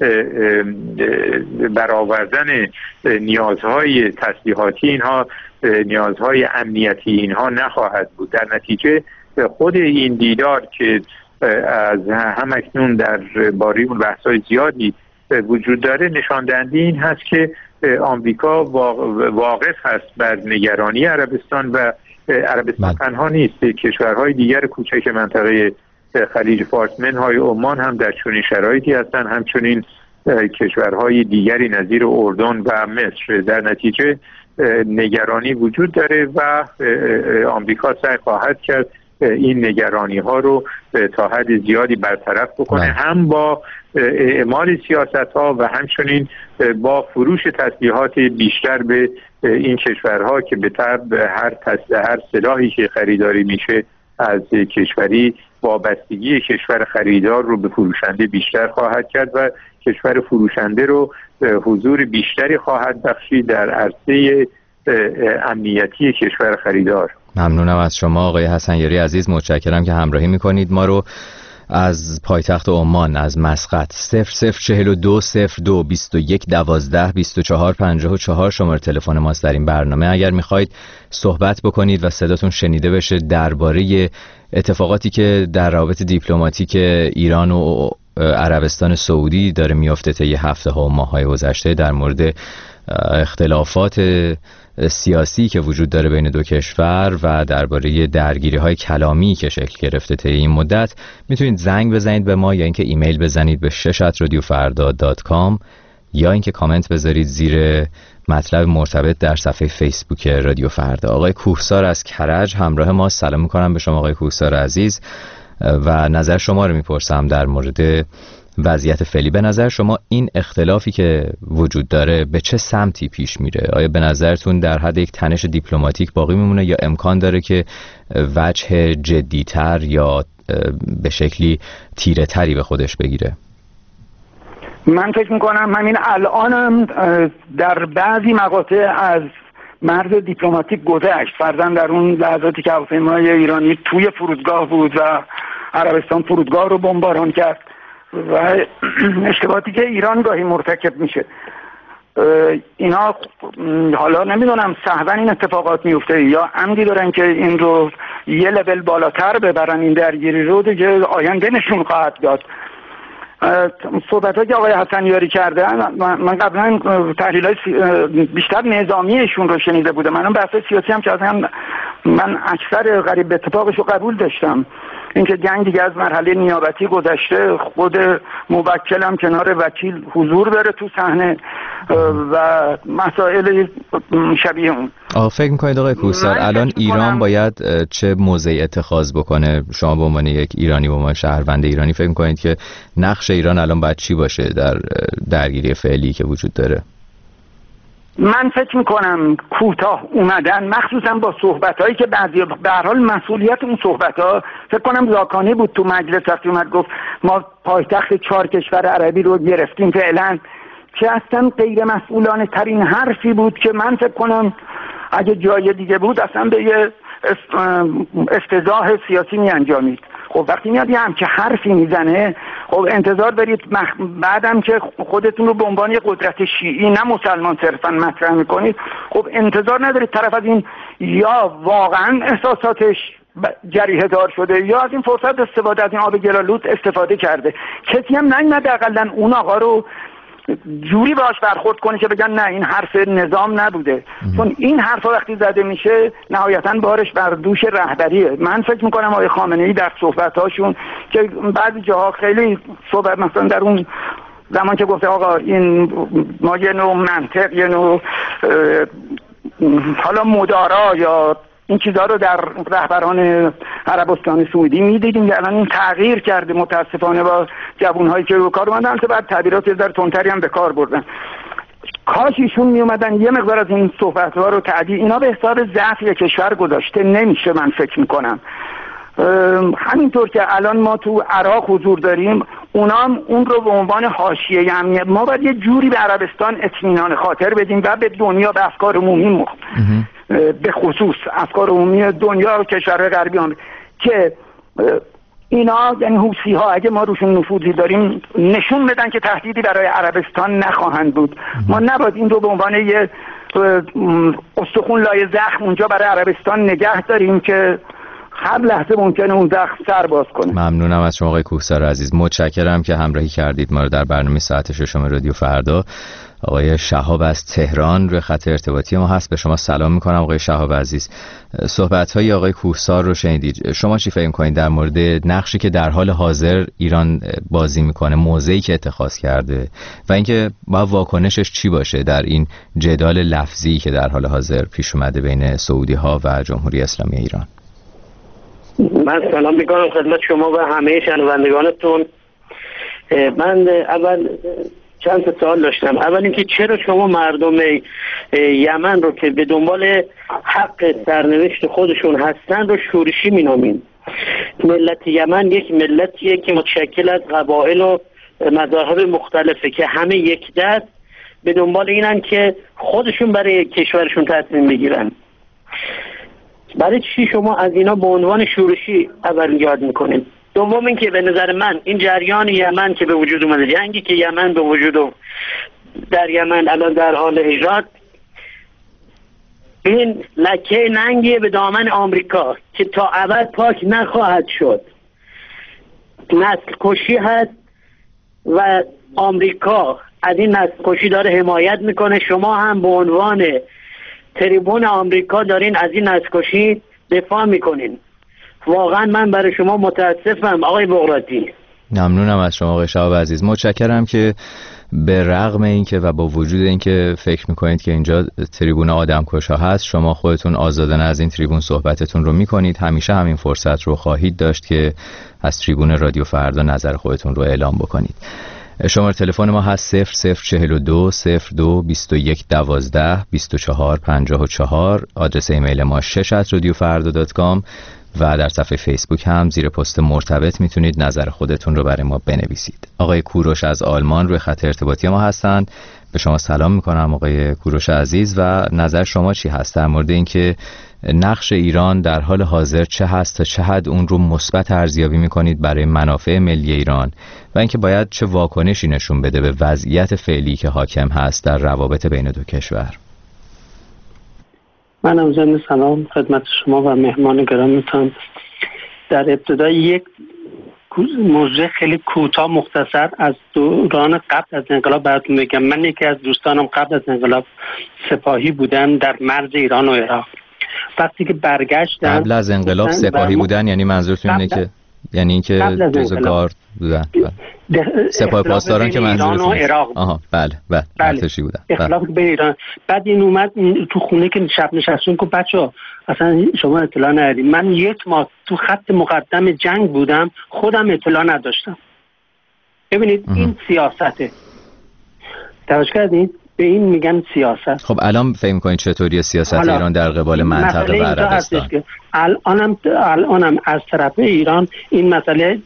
برآوردن نیازهای تسلیحاتی اینها، نیازهای امنیتی اینها نخواهد بود. در نتیجه خود این دیدار که از هم اکنون در باره اون بحث‌های زیادی وجود داره نشان دهنده این هست که آمریکا واقف هست بر نگرانی عربستان و عربستان تنها نیست، کشورهای دیگر کوچک منطقه خلیج فارس منهای عمان هم در چنین شرایطی هستند، همچنین کشورهای دیگری نظیر اردن و مصر. در نتیجه نگرانی وجود داره و آمریکا سعی خواهد کرد این نگرانی ها رو تا حد زیادی برطرف بکنه، هم با اعمال سیاست ها و همچنین با فروش تسلیحات بیشتر به این کشورها که به طبع هر هر سلاحی که خریداری میشه از کشوری وابستگی کشور خریدار رو به فروشنده بیشتر خواهد کرد و کشور فروشنده رو حضور بیشتری خواهد بخشید در عرصه امنیتی کشور خریدار. ممنونم از شما آقای حسنیاری عزیز، متشکرم که همراهی میکنید ما رو. از پایتخت عمان از مسقط صفر صفر چهل و دو صفر دو بیست و یک دوازده بیست و چهار پنجاه و چهار شماره تلفن ماست در این برنامه. اگر میخواید صحبت بکنید و صداتون شنیده بشه درباره اتفاقاتی که در روابط دیپلماتیک ایران و عربستان سعودی داره میفته طی هفته ها و ماه های گذشته، در مورد اختلافات سیاسی که وجود داره بین دو کشور و درباره درگیری های کلامی که شکل گرفته طی این مدت، میتونید زنگ بزنید به ما یا اینکه ایمیل بزنید به شش ات رادیو فردا دات کام یا اینکه کامنت بذارید زیر مطلب مرتبط در صفحه فیسبوک رادیو فردا. آقای کوهسار از کرج همراه ما. سلام میکنم به شما آقای کوهسار عزیز و نظر شما رو میپرسم در مورد وضعیت فعلی. به نظر شما این اختلافی که وجود داره به چه سمتی پیش میره؟ آیا به نظرتون در حد یک تنش دیپلماتیک باقی میمونه یا امکان داره که وجه جدیتر یا به شکلی تیره تری به خودش بگیره؟ من فکر میکنم همین الانم در بعضی مقاطع از مرز دیپلماتیک گذشت، فرضاً در اون لحظاتی که هواپیمای ایرانی توی فرودگاه بود و عربستان فرودگاه رو بمباران کرد و اشتباهاتی که ایران گاهی مرتکب میشه، اینا حالا نمیدونم سهوا این اتفاقات میفته یا عمدی دارن که این رو یه لول بالاتر ببرن، این درگیری رو دیگه آینده نشون خواهد داد. صحبت ها که آقای حسنیاری کردن، من قبلا تحلیل های بیشتر نظامیشون رو شنیده بودم، منم بحث سیاسی هم که من اکثر قریب به اتفاقش رو قبول داشتم. اینکه جنگ دیگه از مرحله نیابتی گذشته، خود موکلم کنار وکیل حضور داره تو صحنه و مسائل شبیه اون. آه فکر میکنید آقای کوهسار الان ایران باید چه موضعی اتخاذ بکنه؟ شما به عنوان یک ایرانی، به عنوان شهروند ایرانی، فکر میکنید که نقش ایران الان باید چی باشه در درگیری فعلی که وجود داره؟ من فکر میکنم کوتاه اومدن، مخصوصا با صحبت‌هایی که بعضی به هر حال مسئولیت اون صحبت‌ها فکر کنم زاکانی بود تو مجلس وقتی اومد گفت ما پایتخت چهار کشور عربی رو گرفتیم فعلا، که اصلا غیر مسئولانه ترین حرفی بود که من فکر کنم اگه جای دیگه بود اصلا به یه افتضاح سیاسی می انجامید. خب وقتی میاد یه همچه حرفی میزنه، خب انتظار دارید مخ... بعدم که خودتون رو به عنوان یه قدرت شیعی نه مسلمان صرفا مطرح میکنید، خب انتظار ندارید طرف از این یا واقعا احساساتش جریحه دار شده یا از این فرصت استفاده، از این آب گلالود استفاده کرده. کسی هم نیومده اقلا اون آقا رو جوری باش برخورد کنه که بگن نه این حرف نظام نبوده، چون این حرف وقتی زده میشه نهایتاً بارش بر دوش رهبریه. من فکر میکنم آقای خامنه‌ای در صحبتاشون که بعضی جاها خیلی صحبت، مثلا در اون زمان که گفته آقا این ما یه نوع منطق، یه نوع حالا مدارا یا این چیزها رو در رهبران عربستان سعودی میدیدیم که الان این تغییر کرده متاسفانه با جوانهایی که رو کار اومدن، که بعد تعبیرات در تندتری هم به کار بردن. کاش ایشون می اومدن یه مقدار از این صحبت‌ها رو تعدیل، اینا به حساب ضعف کشور گذاشته نمیشه. من فکر میکنم همینطور که الان ما تو عراق حضور داریم، اونا هم اون رو به عنوان حاشیه امنیت، ما باید یه جوری به عربستان اطمینان خاطر بدیم و به دنیا، به افکار عمومی مخ... به خصوص افکار عمومی دنیا و کشورهای غربی هم که اینا یعنی حوثی ها اگه ما روشون نفوذی داریم نشون بدن که تهدیدی برای عربستان نخواهند بود. ما نباید این رو به عنوان یه استخون لای زخم اونجا برای عربستان نگه داریم که هر لحظه ممکنه اون زخم سر باز کنه. ممنونم از شما آقای کوهسار عزیز، متشکرم که همراهی کردید ما رو در برنامه ساعت ششم رادیو فردا. آقای شهاب از تهران روی خط ارتباطی ما هست، به شما سلام میکنم آقای شهاب عزیز. صحبت‌های آقای کوهسار رو شنیدید، شما چی فکر می‌کنید در مورد نقشی که در حال حاضر ایران بازی میکنه، موضعی که اتخاذ کرده و اینکه با واکنشش چی باشه در این جدال لفظی که در حال حاضر پیش اومده بین سعودی‌ها و جمهوری اسلامی ایران؟ من سلام میکنم خدمت شما و همه شنوندگانتون. من اول چند تا سوال داشتم. اول اینکه چرا شما مردم یمن رو که به دنبال حق سرنوشت خودشون هستن رو شورشی مینامین؟ ملت یمن یک ملتیه که متشکل از قبایل و مذاهب مختلفه که همه یک دست به دنبال اینن که خودشون برای کشورشون تصمیم بگیرن. برای چی شما از اینا به عنوان شورشی اول یاد میکنید؟ دوم این که به نظر من این جریان یمن که به وجود اومده، جنگی که یمن به وجود و در یمن الان در حال ایجاد، این لکه ننگیه به دامن آمریکا که تا ابد پاک نخواهد شد. نسل کشی هست و آمریکا از این نسل کشی داره حمایت میکنه. شما هم به عنوان تریبون آمریکا دارین از این نسل کشی دفاع میکنین. واقعا من برای شما متاسفم آقای بغراتی. ممنونم از شما آقای شهاب عزیز. متشکرم که به رغم اینکه و با وجود اینکه فکر میکنید که اینجا تریبون آدمکشا هست، شما خودتون آزادانه از این تریبون صحبتتون رو میکنید. همیشه همین فرصت رو خواهید داشت که از تریبون رادیو فردا نظر خودتون رو اعلام بکنید. شماره تلفن ما هست صفر صفر چهل و دو صفر دو بیست و یک دوازده بیست و چهار پنجاه و چهار. آدرس ایمیل ما شش ات رادیو فردا دات کام و در صفحه فیسبوک هم زیر پست مرتبط میتونید نظر خودتون رو برای ما بنویسید. آقای کوروش از آلمان روی خط ارتباطی ما هستند. به شما سلام میکنم آقای کوروش عزیز و نظر شما چی هست در مورد اینکه نقش ایران در حال حاضر چه هست تا چه حد اون رو مثبت ارزیابی میکنید برای منافع ملی ایران و اینکه باید چه واکنشی نشون بده به وضعیت فعلی که حاکم هست در روابط بین دو کشور؟ من هم ضمن سلام خدمت شما و مهمان گرامیتان. در ابتدای یک موضوع خیلی کوتاه مختصر از دوران قبل از انقلاب براتون بگم. من یکی از دوستانم قبل از انقلاب سپاهی بودن در مرز ایران و عراق. وقتی که برگشتن قبل از انقلاب سپاهی بودن یعنی منظورتون اینه که یعنی اینکه جزء گارد بودن؟ سپاه پاسداران که منظورتون عراق. آها بله بله ارتشی بودن. اختلاف بین ایران. بعد این اومد تو خونه که شب نشستون که بچه‌ها اصلا شما اطلاع ندارید، من یک ماه تو خط مقدم جنگ بودم، خودم اطلاع نداشتم. ببینید اه. این سیاسته. توجه کردین؟ به این میگن سیاست. خب الان فکر می‌کنید چطوری سیاست ایران در قبال منطقه و عربستان؟ الانم الانم از طرف ایران این مسئله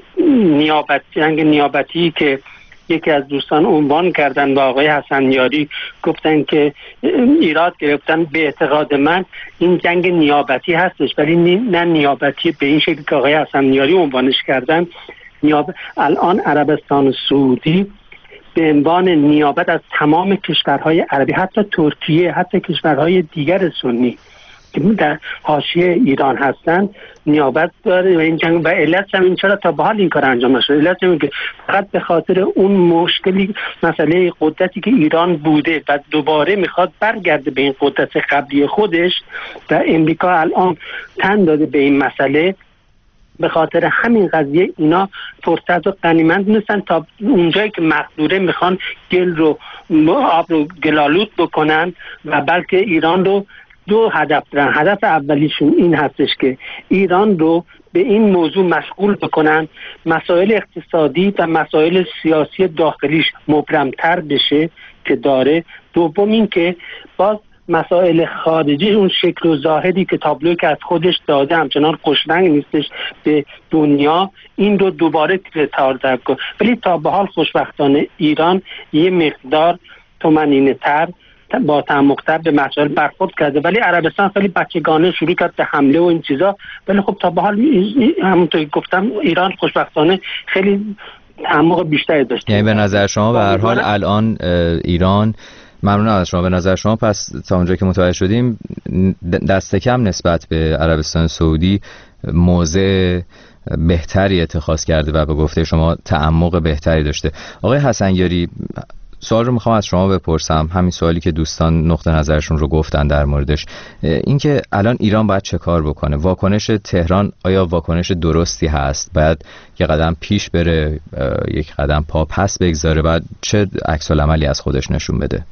نیابت جنگ نیابتی که یکی از دوستان عنوان کردن با آقای حسن یاری گفتن که ایراد گرفتن، به اعتقاد من این جنگ نیابتی هستش ولی نه نیابتی به این شکل که آقای حسن یاری عنوانش کردن. نیاب... الان عربستان سعودی به عنوان نیابت از تمام کشورهای عربی، حتی ترکیه، حتی کشورهای دیگر سنی که در حاشیه ایران هستند نیابت داره و این جنگ و علت هم این چرا تا به حال این کار انجام نشده. علت هم که فقط به خاطر اون مشکلی مسئله قدرتی که ایران بوده و دوباره میخواد برگرده به این قدرت قبلی خودش و امریکا الان تن داده به این مسئله. به خاطر همین قضیه اینا فرصت و غنیمت دونستن تا اونجایی که مقدوره میخوان گل رو آب رو گلالود بکنن و بلکه ایران رو دو هدف دارن. هدف اولیشون این هستش که ایران رو به این موضوع مشغول بکنن، مسائل اقتصادی و مسائل سیاسی داخلیش مبرمتر بشه که داره. دوم این که باز مسائل خارجی اون شکل و ظاهری که تابلوی که از خودش داده همچنان خوشرنگ نیستش به دنیا، این رو دوباره تکرار درک کن. ولی تا به حال خوشبختانه ایران یه مقدار طمأنینه تر با تعمق‌تر به مسائل برخورد کرده، ولی عربستان خیلی بچگانه شروع کرد به حمله و این چیزا. ولی خب تا به حال همونطور که گفتم ایران خوشبختانه خیلی تعمق بیشتری داشته. یعنی به نظر شما به هر حال الان ایران، ممنون از شما، به نظر شما پس تا اونجایی که متوجه شدیم دست کم نسبت به عربستان سعودی موضع بهتری اتخاذ کرده و به گفته شما تعمق بهتری داشته. آقای حسن یاری، سوال رو میخوام از شما بپرسم، همین سوالی که دوستان نقطه نظرشون رو گفتن در موردش، اینکه الان ایران باید چه کار بکنه؟ واکنش تهران آیا واکنش درستی هست؟ باید یک قدم پیش بره، یک قدم پا پس بگذاره، بعد چه عکس العملی از خودش نشون بده؟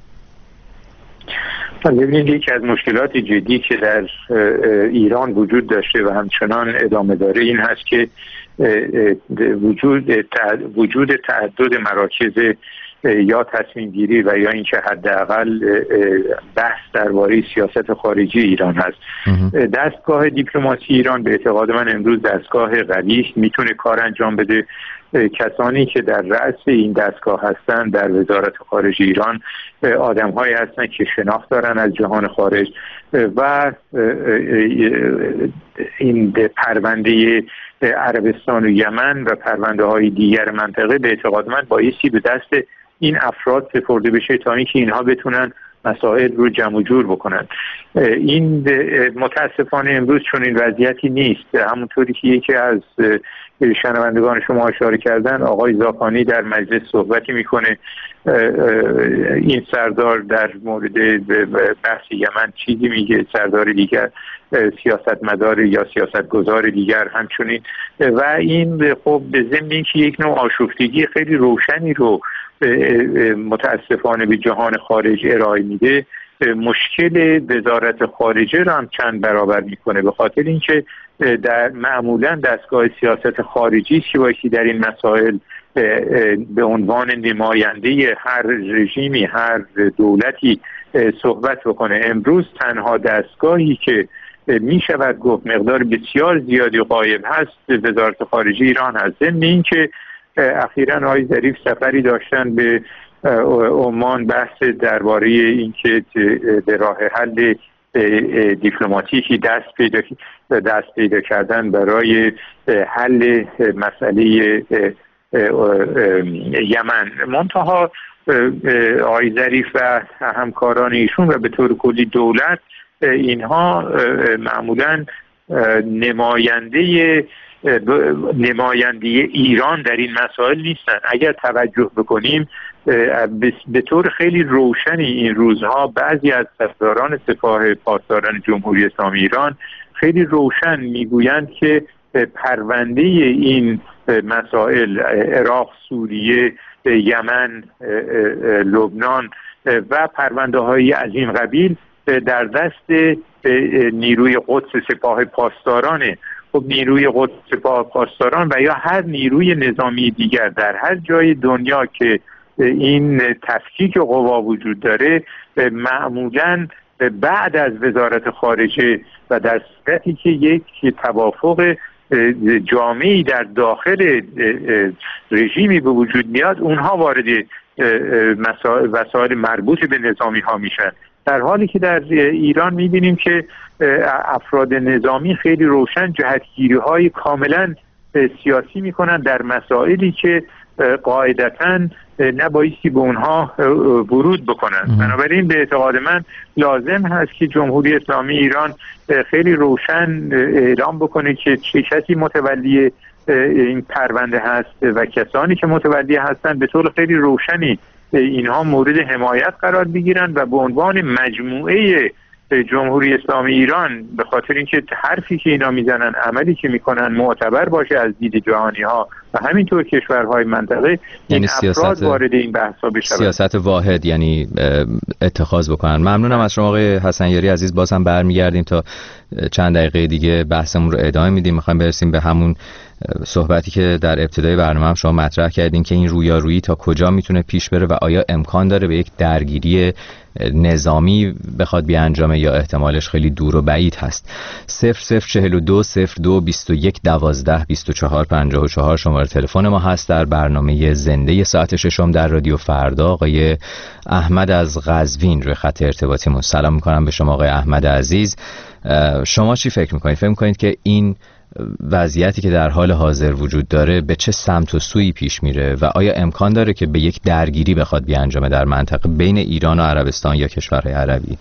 ببینید یکی از مشکلات جدی که در ایران وجود داشته و همچنان ادامه داره این هست که وجود وجود تعدد مراکز یا تصمیم گیری و یا اینکه حداقل بحث درباره سیاست خارجی ایران هست. دستگاه دیپلماسی ایران به اعتقاد من امروز دستگاه قوی است، میتونه کار انجام بده. کسانی که در رأس این دستگاه هستند در وزارت خارجه ایران آدم‌هایی هستند که شناخت دارن از جهان خارج و این پرونده عربستان و یمن و پرونده های دیگر منطقه به اعتقاد من بایستی به دست این افراد سپرده بشه تا اینکه اینها بتونن مسائل رو جمع جور بکنن. این متاسفانه امروز چون این وضعیتی نیست. همونطوری که یکی از شنوندگان شما اشاره کردن، آقای زاکانی در مجلس صحبتی میکنه، این سردار در مورد بحث یمن چیزی میگه، سردار دیگر سیاستمدار یا سیاستگزار دیگر همچنین، و این خب به ضمن اینکه یک نوع آشفتگی خیلی روشنی رو متاسفانه به جهان خارج ارائه میده، مشکل وزارت خارجه رو هم چند برابر میکنه، به خاطر اینکه در معمولا دستگاه سیاست خارجی است که بایستی در این مسائل به عنوان نماینده هر رژیمی، هر دولتی صحبت بکنه. امروز تنها دستگاهی که می شود گفت مقدار بسیار زیادی غایب هست وزارت خارجه ایران هست. ضمن این که اخیراً آقای ظریف سفری داشتن به عمان، بحث درباره اینکه به راه حل دیپلماتیکی دست پیدا دست پیدا کردن برای حل مسئله یمن. منتها آقای ظریف و همکاران ایشون و به طور کلی دولت اینها معمولاً نماینده نماینده ایران در این مسائل نیستن. اگر توجه بکنیم به طور خیلی روشنی این روزها بعضی از سرداران سپاه پاسداران جمهوری اسلامی ایران خیلی روشن میگویند که پرونده این مسائل عراق، سوریه، یمن، لبنان و پرونده های از این قبیل در دست نیروی قدس سپاه پاسدارانه. خب نیروی قدس سپاه پاسداران و یا هر نیروی نظامی دیگر در هر جای دنیا که این تفکیک قوا وجود داره معمولاً بعد از وزارت خارجه و در صورتی که یک توافق جامعی در داخل رژیمی به وجود میاد اونها وارد مسائل مربوط به نظامی ها میشن، در حالی که در ایران میبینیم که افراد نظامی خیلی روشن جهتگیری های کاملا سیاسی میکنن در مسائلی که قاعدتاً نبایستی به اونها ورود بکنن. بنابراین به اعتقاد من لازم هست که جمهوری اسلامی ایران خیلی روشن اعلام بکنه که چه کسی متولی این پرونده هست و کسانی که متولی هستند به طور خیلی روشنی اینها مورد حمایت قرار بگیرن و به عنوان مجموعه جمهوری اسلامی ایران، به خاطر اینکه حرفی که اینا میزنن، عملی که میکنن معتبر باشه از دید جهانی ها و همینطور کشورهای منطقه، یعنی این افراد وارد این بحثا بشن، سیاست واحد یعنی اتخاذ بکنن. ممنونم از شما آقای حسنیاری عزیز. باز هم برمیگردیم تا چند دقیقه دیگه بحثمون رو ادامه میدیم. میخوایم برسیم به همون صحبتی که در ابتدای برنامه هم شما مطرح کردین که این رویارویی تا کجا میتونه پیش بره و آیا امکان داره به یک درگیری نظامی بخواد بیانجامه یا احتمالش خیلی دور و بعید هست. صفر صفر چهل و دو صفر دو بیست و یک دوازده بیست و چهار پنجاه و چهار شماره تلفن ما هست. در برنامه زنده ساعت ششم در رادیو فردا آقای احمد از قزوین روی خط ارتباطیمون. سلام میکنم به شما آقای احمد عزیز. شما چی فکر میکنید؟ فکر میکنید که این وضعیتی که در حال حاضر وجود داره به چه سمت و سویی پیش میره و آیا امکان داره که به یک درگیری بخواد بیانجامه در منطقه بین ایران و عربستان یا کشورهای عربی؟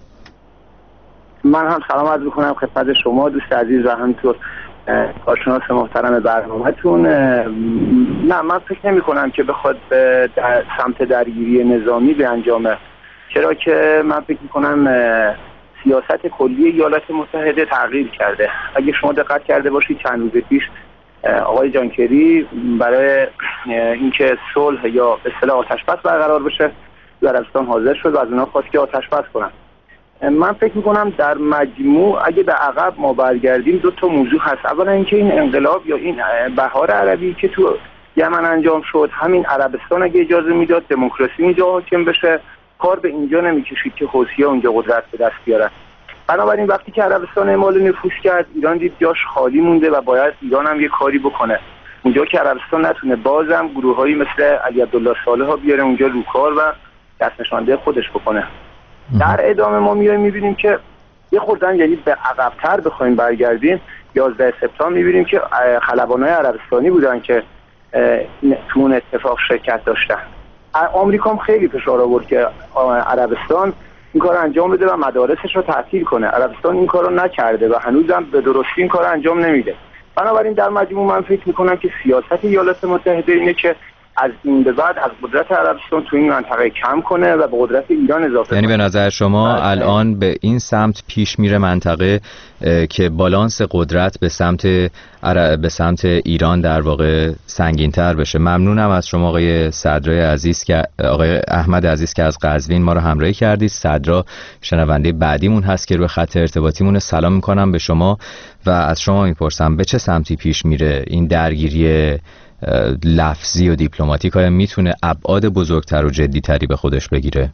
من هم سلام عرض میکنم خدمت شما دوست عزیز و همینطور کارشناس محترم برنامه‌تون. نه، من فکر نمی کنم که بخواد در سمت درگیری نظامی بیانجامه، چرا که من فکر میکنم سیاست کلی ایالات متحده تغییر کرده. اگه شما دقت کرده باشید چند روز پیش آقای جان کری برای اینکه صلح یا به اصطلاح آتش بس برقرار بشه در عربستان حاضر شد و از اونها خواست که آتش بس کنن. من فکر میکنم در مجموع اگه به عقب ما برگردیم دو تا موضوع هست. اولا اینکه این انقلاب یا این بهار عربی که تو یمن انجام شد، همین عربستان اگه اجازه میداد دموکراسی اینجا حاکم بشه، کار به اینجا نمیکشید که حوثی‌ها اونجا قدرت به دست بیارن. بنابراین وقتی که عربستان اعمال نفوذ کرد، ایران دید جاش خالی مونده و باید ایران هم یه کاری بکنه. اونجا که عربستان نتونه، بازم گروهایی مثل علی عبدالله صالح ها بیاره اونجا رو کار و دست نشانده خودش بکنه. در ادامه ما میایم میبینیم که یه خوردن، یعنی به عقب‌تر بخوایم برگردیم، یازده سپتامبر میبینیم که خلبانای عربستانی بودن که تو اون اتفاق شرکت داشتن. آمریکا هم خیلی فشار آورد که عربستان این کار انجام بده و مدارسش رو تعطیل کنه. عربستان این کار رو نکرده و هنوزم به درستی این کار انجام نمیده. بنابراین در مجموع من فکر میکنم که سیاست ایالات متحده اینه که از این به بعد از قدرت عربستان تو این منطقه کم کنه و به قدرت ایران اضافه یعنی کنه. به نظر شما بله. الان به این سمت پیش میره منطقه که بالانس قدرت به سمت به سمت ایران در واقع سنگین‌تر بشه. ممنونم از شما آقای صدرای عزیز که آقای احمد عزیز که از قزوین ما رو همراهی کردید. صدرا شنونده بعدیمون هست که روی خط ارتباطیمون. سلام میکنم به شما و از شما میپرسم به چه سمتی پیش میره این درگیری لفظی و دیپلماتیک؟ آیا میتونه ابعاد بزرگتر و جدیتری به خودش بگیره؟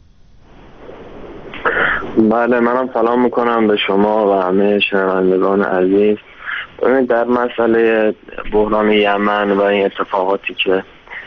بله، منم سلام میکنم به شما و همه شنوندگان عزیز. در مسئله بحران یمن و این اتفاقاتی که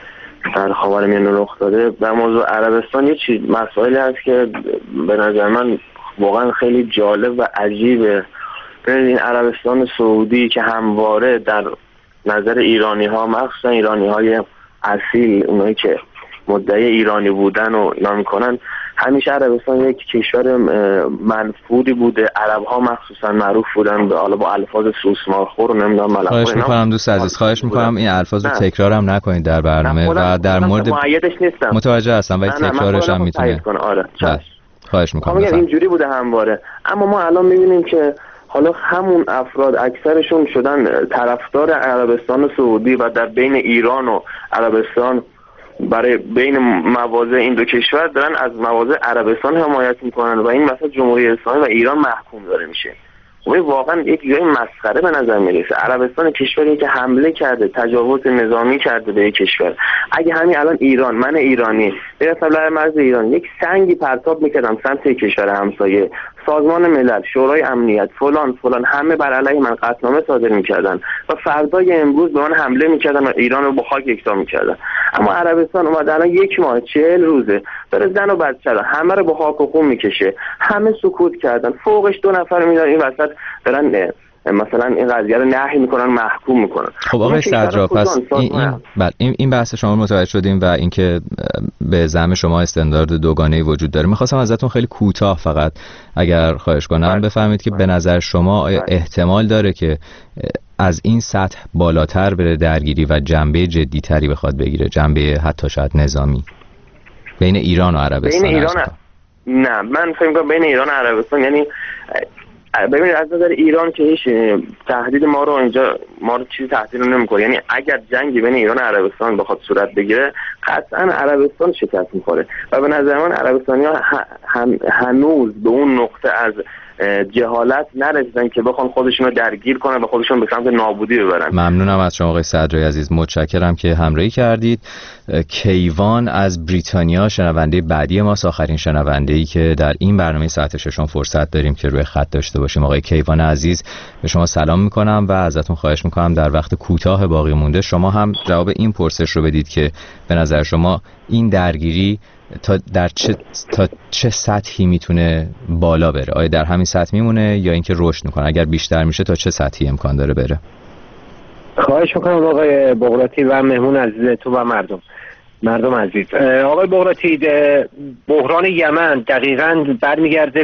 در خاورمیانه رخ داده، در موضوع عربستان یه چیز مسائلی هست که به نظر من واقعا خیلی جالب و عجیبه. این عربستان سعودی که همواره در نظر ایرانی ها، مخصوصا ایرانی های اصیل، اونایی که مدعی ایرانی بودن و نام کنن، همیشه عربستان یک کشور منفوری بوده. عرب ها مخصوصا معروف بودن به حالا با الفاظ سوسمارخور و نمیدونم ملخ. خواهش میکنم دوست عزیز، خواهش میکنم این الفاظ رو تکرار هم نکنید در برنامه و در مورد متوجه هستم ولی تکرارش هم میتونه. آره خواهش میکنم. اینجوری بوده همواره. اما ما الان میبینیم که حالا همون افراد اکثرشون شدن طرفدار عربستان سعودی و در بین ایران و عربستان برای بین مواضع این دو کشور دارن از مواضع عربستان حمایت میکنن و این مثلا جمهوری اسلامی و ایران محکوم داره میشه. خب واقعا یک جای مسخره به نظر میرسه. عربستان کشوری که حمله کرده، تجاوز نظامی کرده به یک کشور. اگه همین الان ایران، من ایرانی برسم لای مرز ایران یک سنگی پرتاب میکردم سمت یک کشور همسایه، سازمان ملل، شورای امنیت، فلان فلان، همه بر علیه من قطعنامه صادر میکردن و فردای امروز به من حمله میکردن و ایران رو با خاک یکسان میکردن. اما عربستان اومد الان یک ماه چهل روزه داره زن و بچه رو همه رو با خاک و خون میکشه. همه سکوت کردن، فوقش دو نفر میدن این وسط دارن مثلا این قضیه رو نهی میکنن، محکوم میکنن. خب آقای صدرا، پس این این بله این این بحث شما رو متوجه شدیم و اینکه به زعم شما استاندارد دوگانه‌ای وجود داره. می‌خواستم ازتون خیلی کوتاه فقط اگر خواهش کنم بفهمید که به نظر شما آیا احتمال داره که از این سطح بالاتر بره درگیری و جنبه جدی‌تری بخواد بگیره، جنبه حتی شاید نظامی بین ایران و عربستان؟ بین ایران نه، من فکر می‌کنم بین ایران و عربستان، یعنی ببینید از نظر ایران که هیچ تهدید ما رو اینجا ما رو چیزی تهدید نمی‌کنه. یعنی اگر جنگی بین ایران و عربستان بخواد صورت بگیره قطعا عربستان شکست می‌خوره و به نظر من عربستانی‌ها هنوز به اون نقطه از جهالت نرسیدن که بخوان خودشون رو درگیر کنن و خودشون به سمت نابودی ببرن. ممنونم از شما آقای صدرای عزیز، متشکرم که همراهی کردید. کیوان از بریتانیا شنونده بعدی ماست، آخرین شنونده‌ای که در این برنامه ساعت ششم فرصت داریم که روی خط داشته باشیم. آقای کیوان عزیز، به شما سلام میکنم و ازتون خواهش میکنم در وقت کوتاه باقی مونده شما هم جواب این پرسش رو بدید که به نظر شما این درگیری تا در چه تا چه سطحی میتونه بالا بره؟ آیا در همین سطح میمونه یا اینکه رشد میکنه؟ اگر بیشتر میشه تا چه سطحی امکان داره بره؟ خواهش میکنم آقای بغراتی و مهمون عزیزتون و مردم مردم عزیز. آقای بغراتی، بحران یمن دقیقاً برمیگرده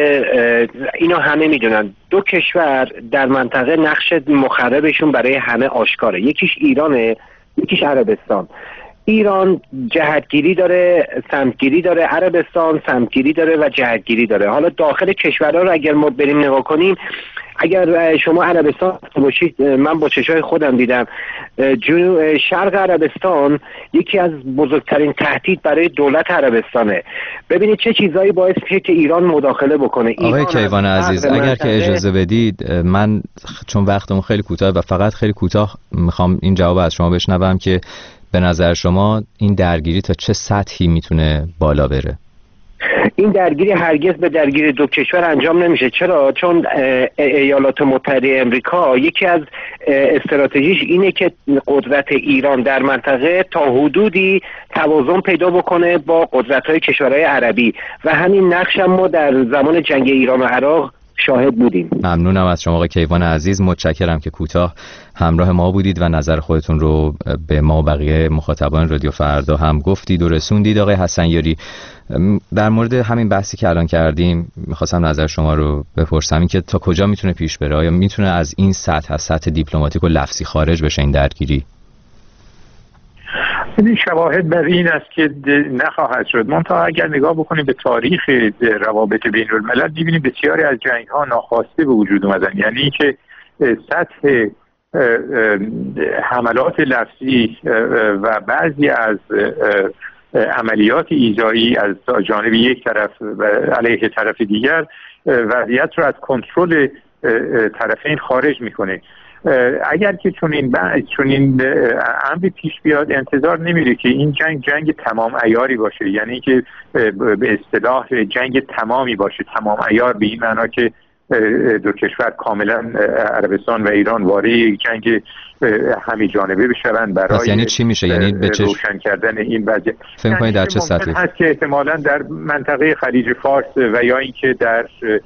به اینا، همه میدونن دو کشور در منطقه نقش مخربشون برای همه آشکاره. یکیش ایرانه، یکیش عربستان. ایران جهتگیری داره، سمتگیری داره، عربستان سمتگیری داره و جهتگیری داره. حالا داخل کشورها رو اگر ما بریم نگاه کنیم، اگر شما عربستان باشید، من با چشای خودم دیدم جنوب شرق عربستان یکی از بزرگترین تهدید برای دولت عربستانه. ببینید چه چیزایی باعث میشه که ایران مداخله بکنه. آقای کیوان عزیز اگر که اجازه بدید، من چون وقتمون خیلی کوتاه و فقط خیلی کوتاه میخوام این جواب از شما بشنوم که به نظر شما این درگیری تا چه سطحی میتونه بالا بره؟ این درگیری هرگز به درگیری دو کشور انجام نمیشه. چرا؟ چون ایالات متحده امریکا یکی از استراتژیش اینه که قدرت ایران در منطقه تا حدودی توازن پیدا بکنه با قدرت‌های کشورهای عربی و همین نقش هم ما در زمان جنگ ایران و عراق شاهد بودیم. ممنونم از شما آقای کیوان عزیز، متشکرم که کوتاه همراه ما بودید و نظر خودتون رو به ما و بقیه مخاطبان رادیو فردا هم گفتید و رسوندید. آقای حسنیاری، در مورد همین بحثی که الان کردیم میخواستم نظر شما رو بپرسم، این که تا کجا میتونه پیش بره؟ آیا میتونه از این سطح، از سطح دیپلماتیک و لفظی خارج بشه این درگیری؟ این شواهد بر این است که نخواهد شد. منتها اگر نگاه بکنیم به تاریخ روابط بین الملل می‌بینیم بسیاری از جنگ‌ها ناخواسته به وجود اومدن، یعنی اینکه سطح حملات لفظی و بعضی از عملیات ایذایی از جانب یک طرف و علیه طرف دیگر وضعیت رو از کنترل طرفین خارج میکنه. اگر که چون این چون این امری پیش بیاد، انتظار نمیره که این جنگ جنگ تمام عیاری باشه، یعنی که به اصطلاح جنگ تمامی باشه، تمام عیار به این معنا که دو کشور کاملا عربستان و ایران وارد جنگ همی جانبه بشوند برای یعنی چی میشه؟ یعنی به چه روشن کردن این وضعیت. فکر کنید در چه سطحی هست که احتمالاً در منطقه خلیج فارس و یا اینکه در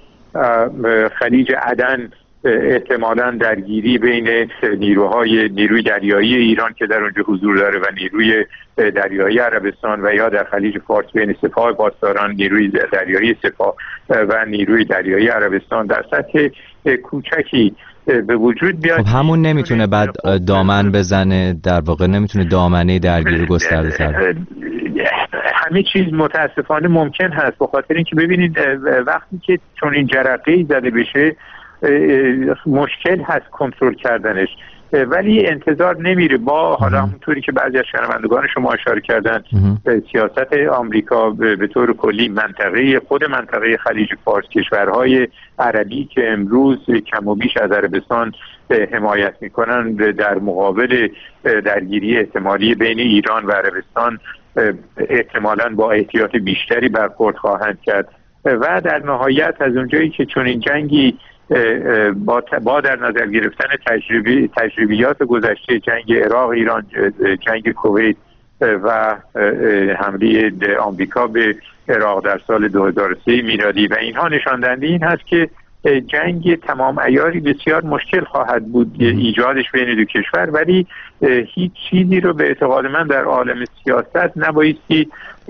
خلیج عدن احتمالاً درگیری بین نیروهای نیروی دریایی ایران که در اونجا حضور داره و نیروی دریایی عربستان و یا در خلیج فارس بین سپاه پاسداران، نیروی دریایی سپاه و نیروی دریایی عربستان در سطح کوچکی به وجود بیاد. خب همون نمیتونه بعد دامن بزنه، در واقع نمیتونه دامنه درگیری رو گسترده تر. همه چیز متاسفانه ممکن هست، به خاطر اینکه ببینید وقتی که چون این جرقه‌ای زده بشه مشکل هست کنترل کردنش، ولی انتظار نمیره با حالا همونطوری که بعضی از شنوندگان شما اشاره کردن سیاست آمریکا به طور کلی منطقه خود منطقه خلیج فارس، کشورهای عربی که امروز کم و بیش از عربستان حمایت میکنن در مقابل درگیری احتمالی بین ایران و عربستان احتمالاً با احتیاط بیشتری برخورد خواهند کرد و در نهایت از اونجایی که چون این جنگی با, با در نظر گرفتن تجربی تجربیات گذشته جنگ عراق ایران، جنگ کویت و حمله آمریکا به عراق در سال دو هزار و سه میلادی و اینها نشان دهنده این هست که جنگ تمام عیاری بسیار مشکل خواهد بود ایجادش بین دو کشور، ولی هیچ چیزی رو به اعتقاد من در عالم سیاست نبایستی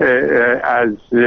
از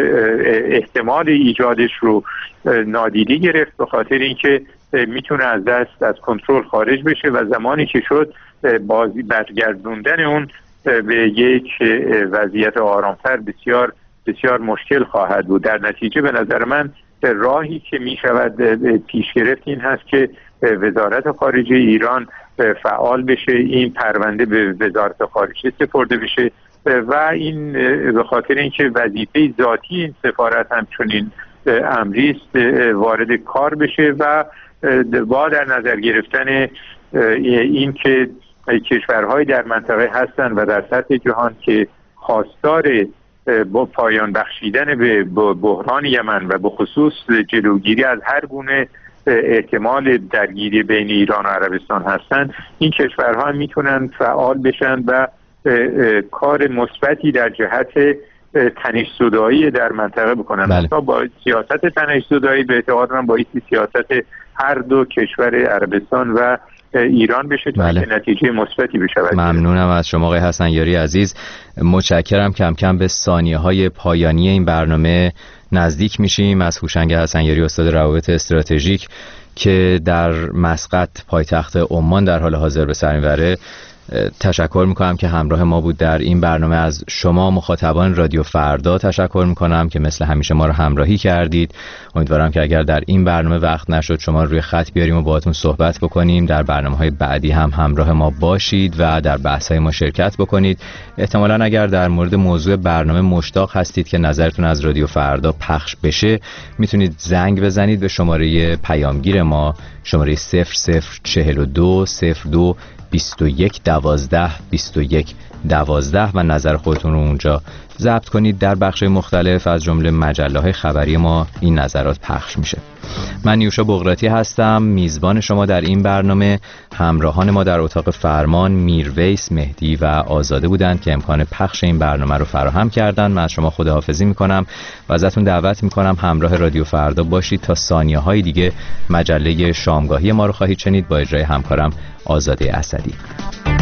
احتمال ایجادش رو نادیده گرفت، به خاطر اینکه میتونه از دست از کنترل خارج بشه و زمانی که شد بازی برگردوندن اون به یک وضعیت آرامتر بسیار بسیار مشکل خواهد بود. در نتیجه به نظر من راهی که می شود پیش گرفت این هست که وزارت خارجه ایران فعال بشه، این پرونده به وزارت خارجه سپرده بشه و این به خاطر اینکه وظیفه ذاتی این سفارت همچنین امریست وارد کار بشه و با در نظر گرفتن این که کشورهای در منطقه هستن و در سطح جهان که خواستار با پایان بخشیدن به بحران یمن و به خصوص جلوگیری از هر گونه احتمال درگیری بین ایران و عربستان هستند، این کشورها میتونن فعال بشن و کار مثبتی در جهت تنش‌زدایی در منطقه بکنن. بله. با سیاست تنش‌زدایی به اعتقاد من باید سیاست هر دو کشور عربستان و ایران بشه تا بله. که نتیجه مثبتی بشود. ممنونم از شما آقای حسنیاری عزیز. متشکرم. کم کم به ثانیه های پایانی این برنامه نزدیک میشیم. از هوشنگ حسنیاری استاد روابط استراتژیک که در مسقط پایتخت عمان در حال حاضر به سر میبره تشکر میکنم که همراه ما بود در این برنامه. از شما مخاطبان رادیو فردا تشکر میکنم که مثل همیشه ما رو همراهی کردید. امیدوارم که اگر در این برنامه وقت نشد شما روی خط بیاریم و باهاتون صحبت بکنیم. در برنامه‌های بعدی هم همراه ما باشید و در بحث‌های ما شرکت بکنید. احتمالاً اگر در مورد موضوع برنامه مشتاق هستید که نظرتون از رادیو فردا پخش بشه، میتونید زنگ بزنید به شماره پیامگیر ما، شماره صفر صفر چهل و دو صفر دو بیست و یک دوازده بیست و یک دوازده و نظر خودتون رو اونجا ضبط کنید. در بخش مختلف از جمله مجله‌های خبری ما این نظرات پخش میشه. من نیوشا بغراتی هستم، میزبان شما در این برنامه. همراهان ما در اتاق فرمان میرویس، مهدی و آزاده بودند که امکان پخش این برنامه رو فراهم کردند. من از شما خداحافظی میکنم و ازتون دعوت میکنم همراه رادیو فردا باشید تا ثانیه‌های دیگه مجله شامگاهی ما رو خواهید شنید با اجرای همکارم آزاده اسدی.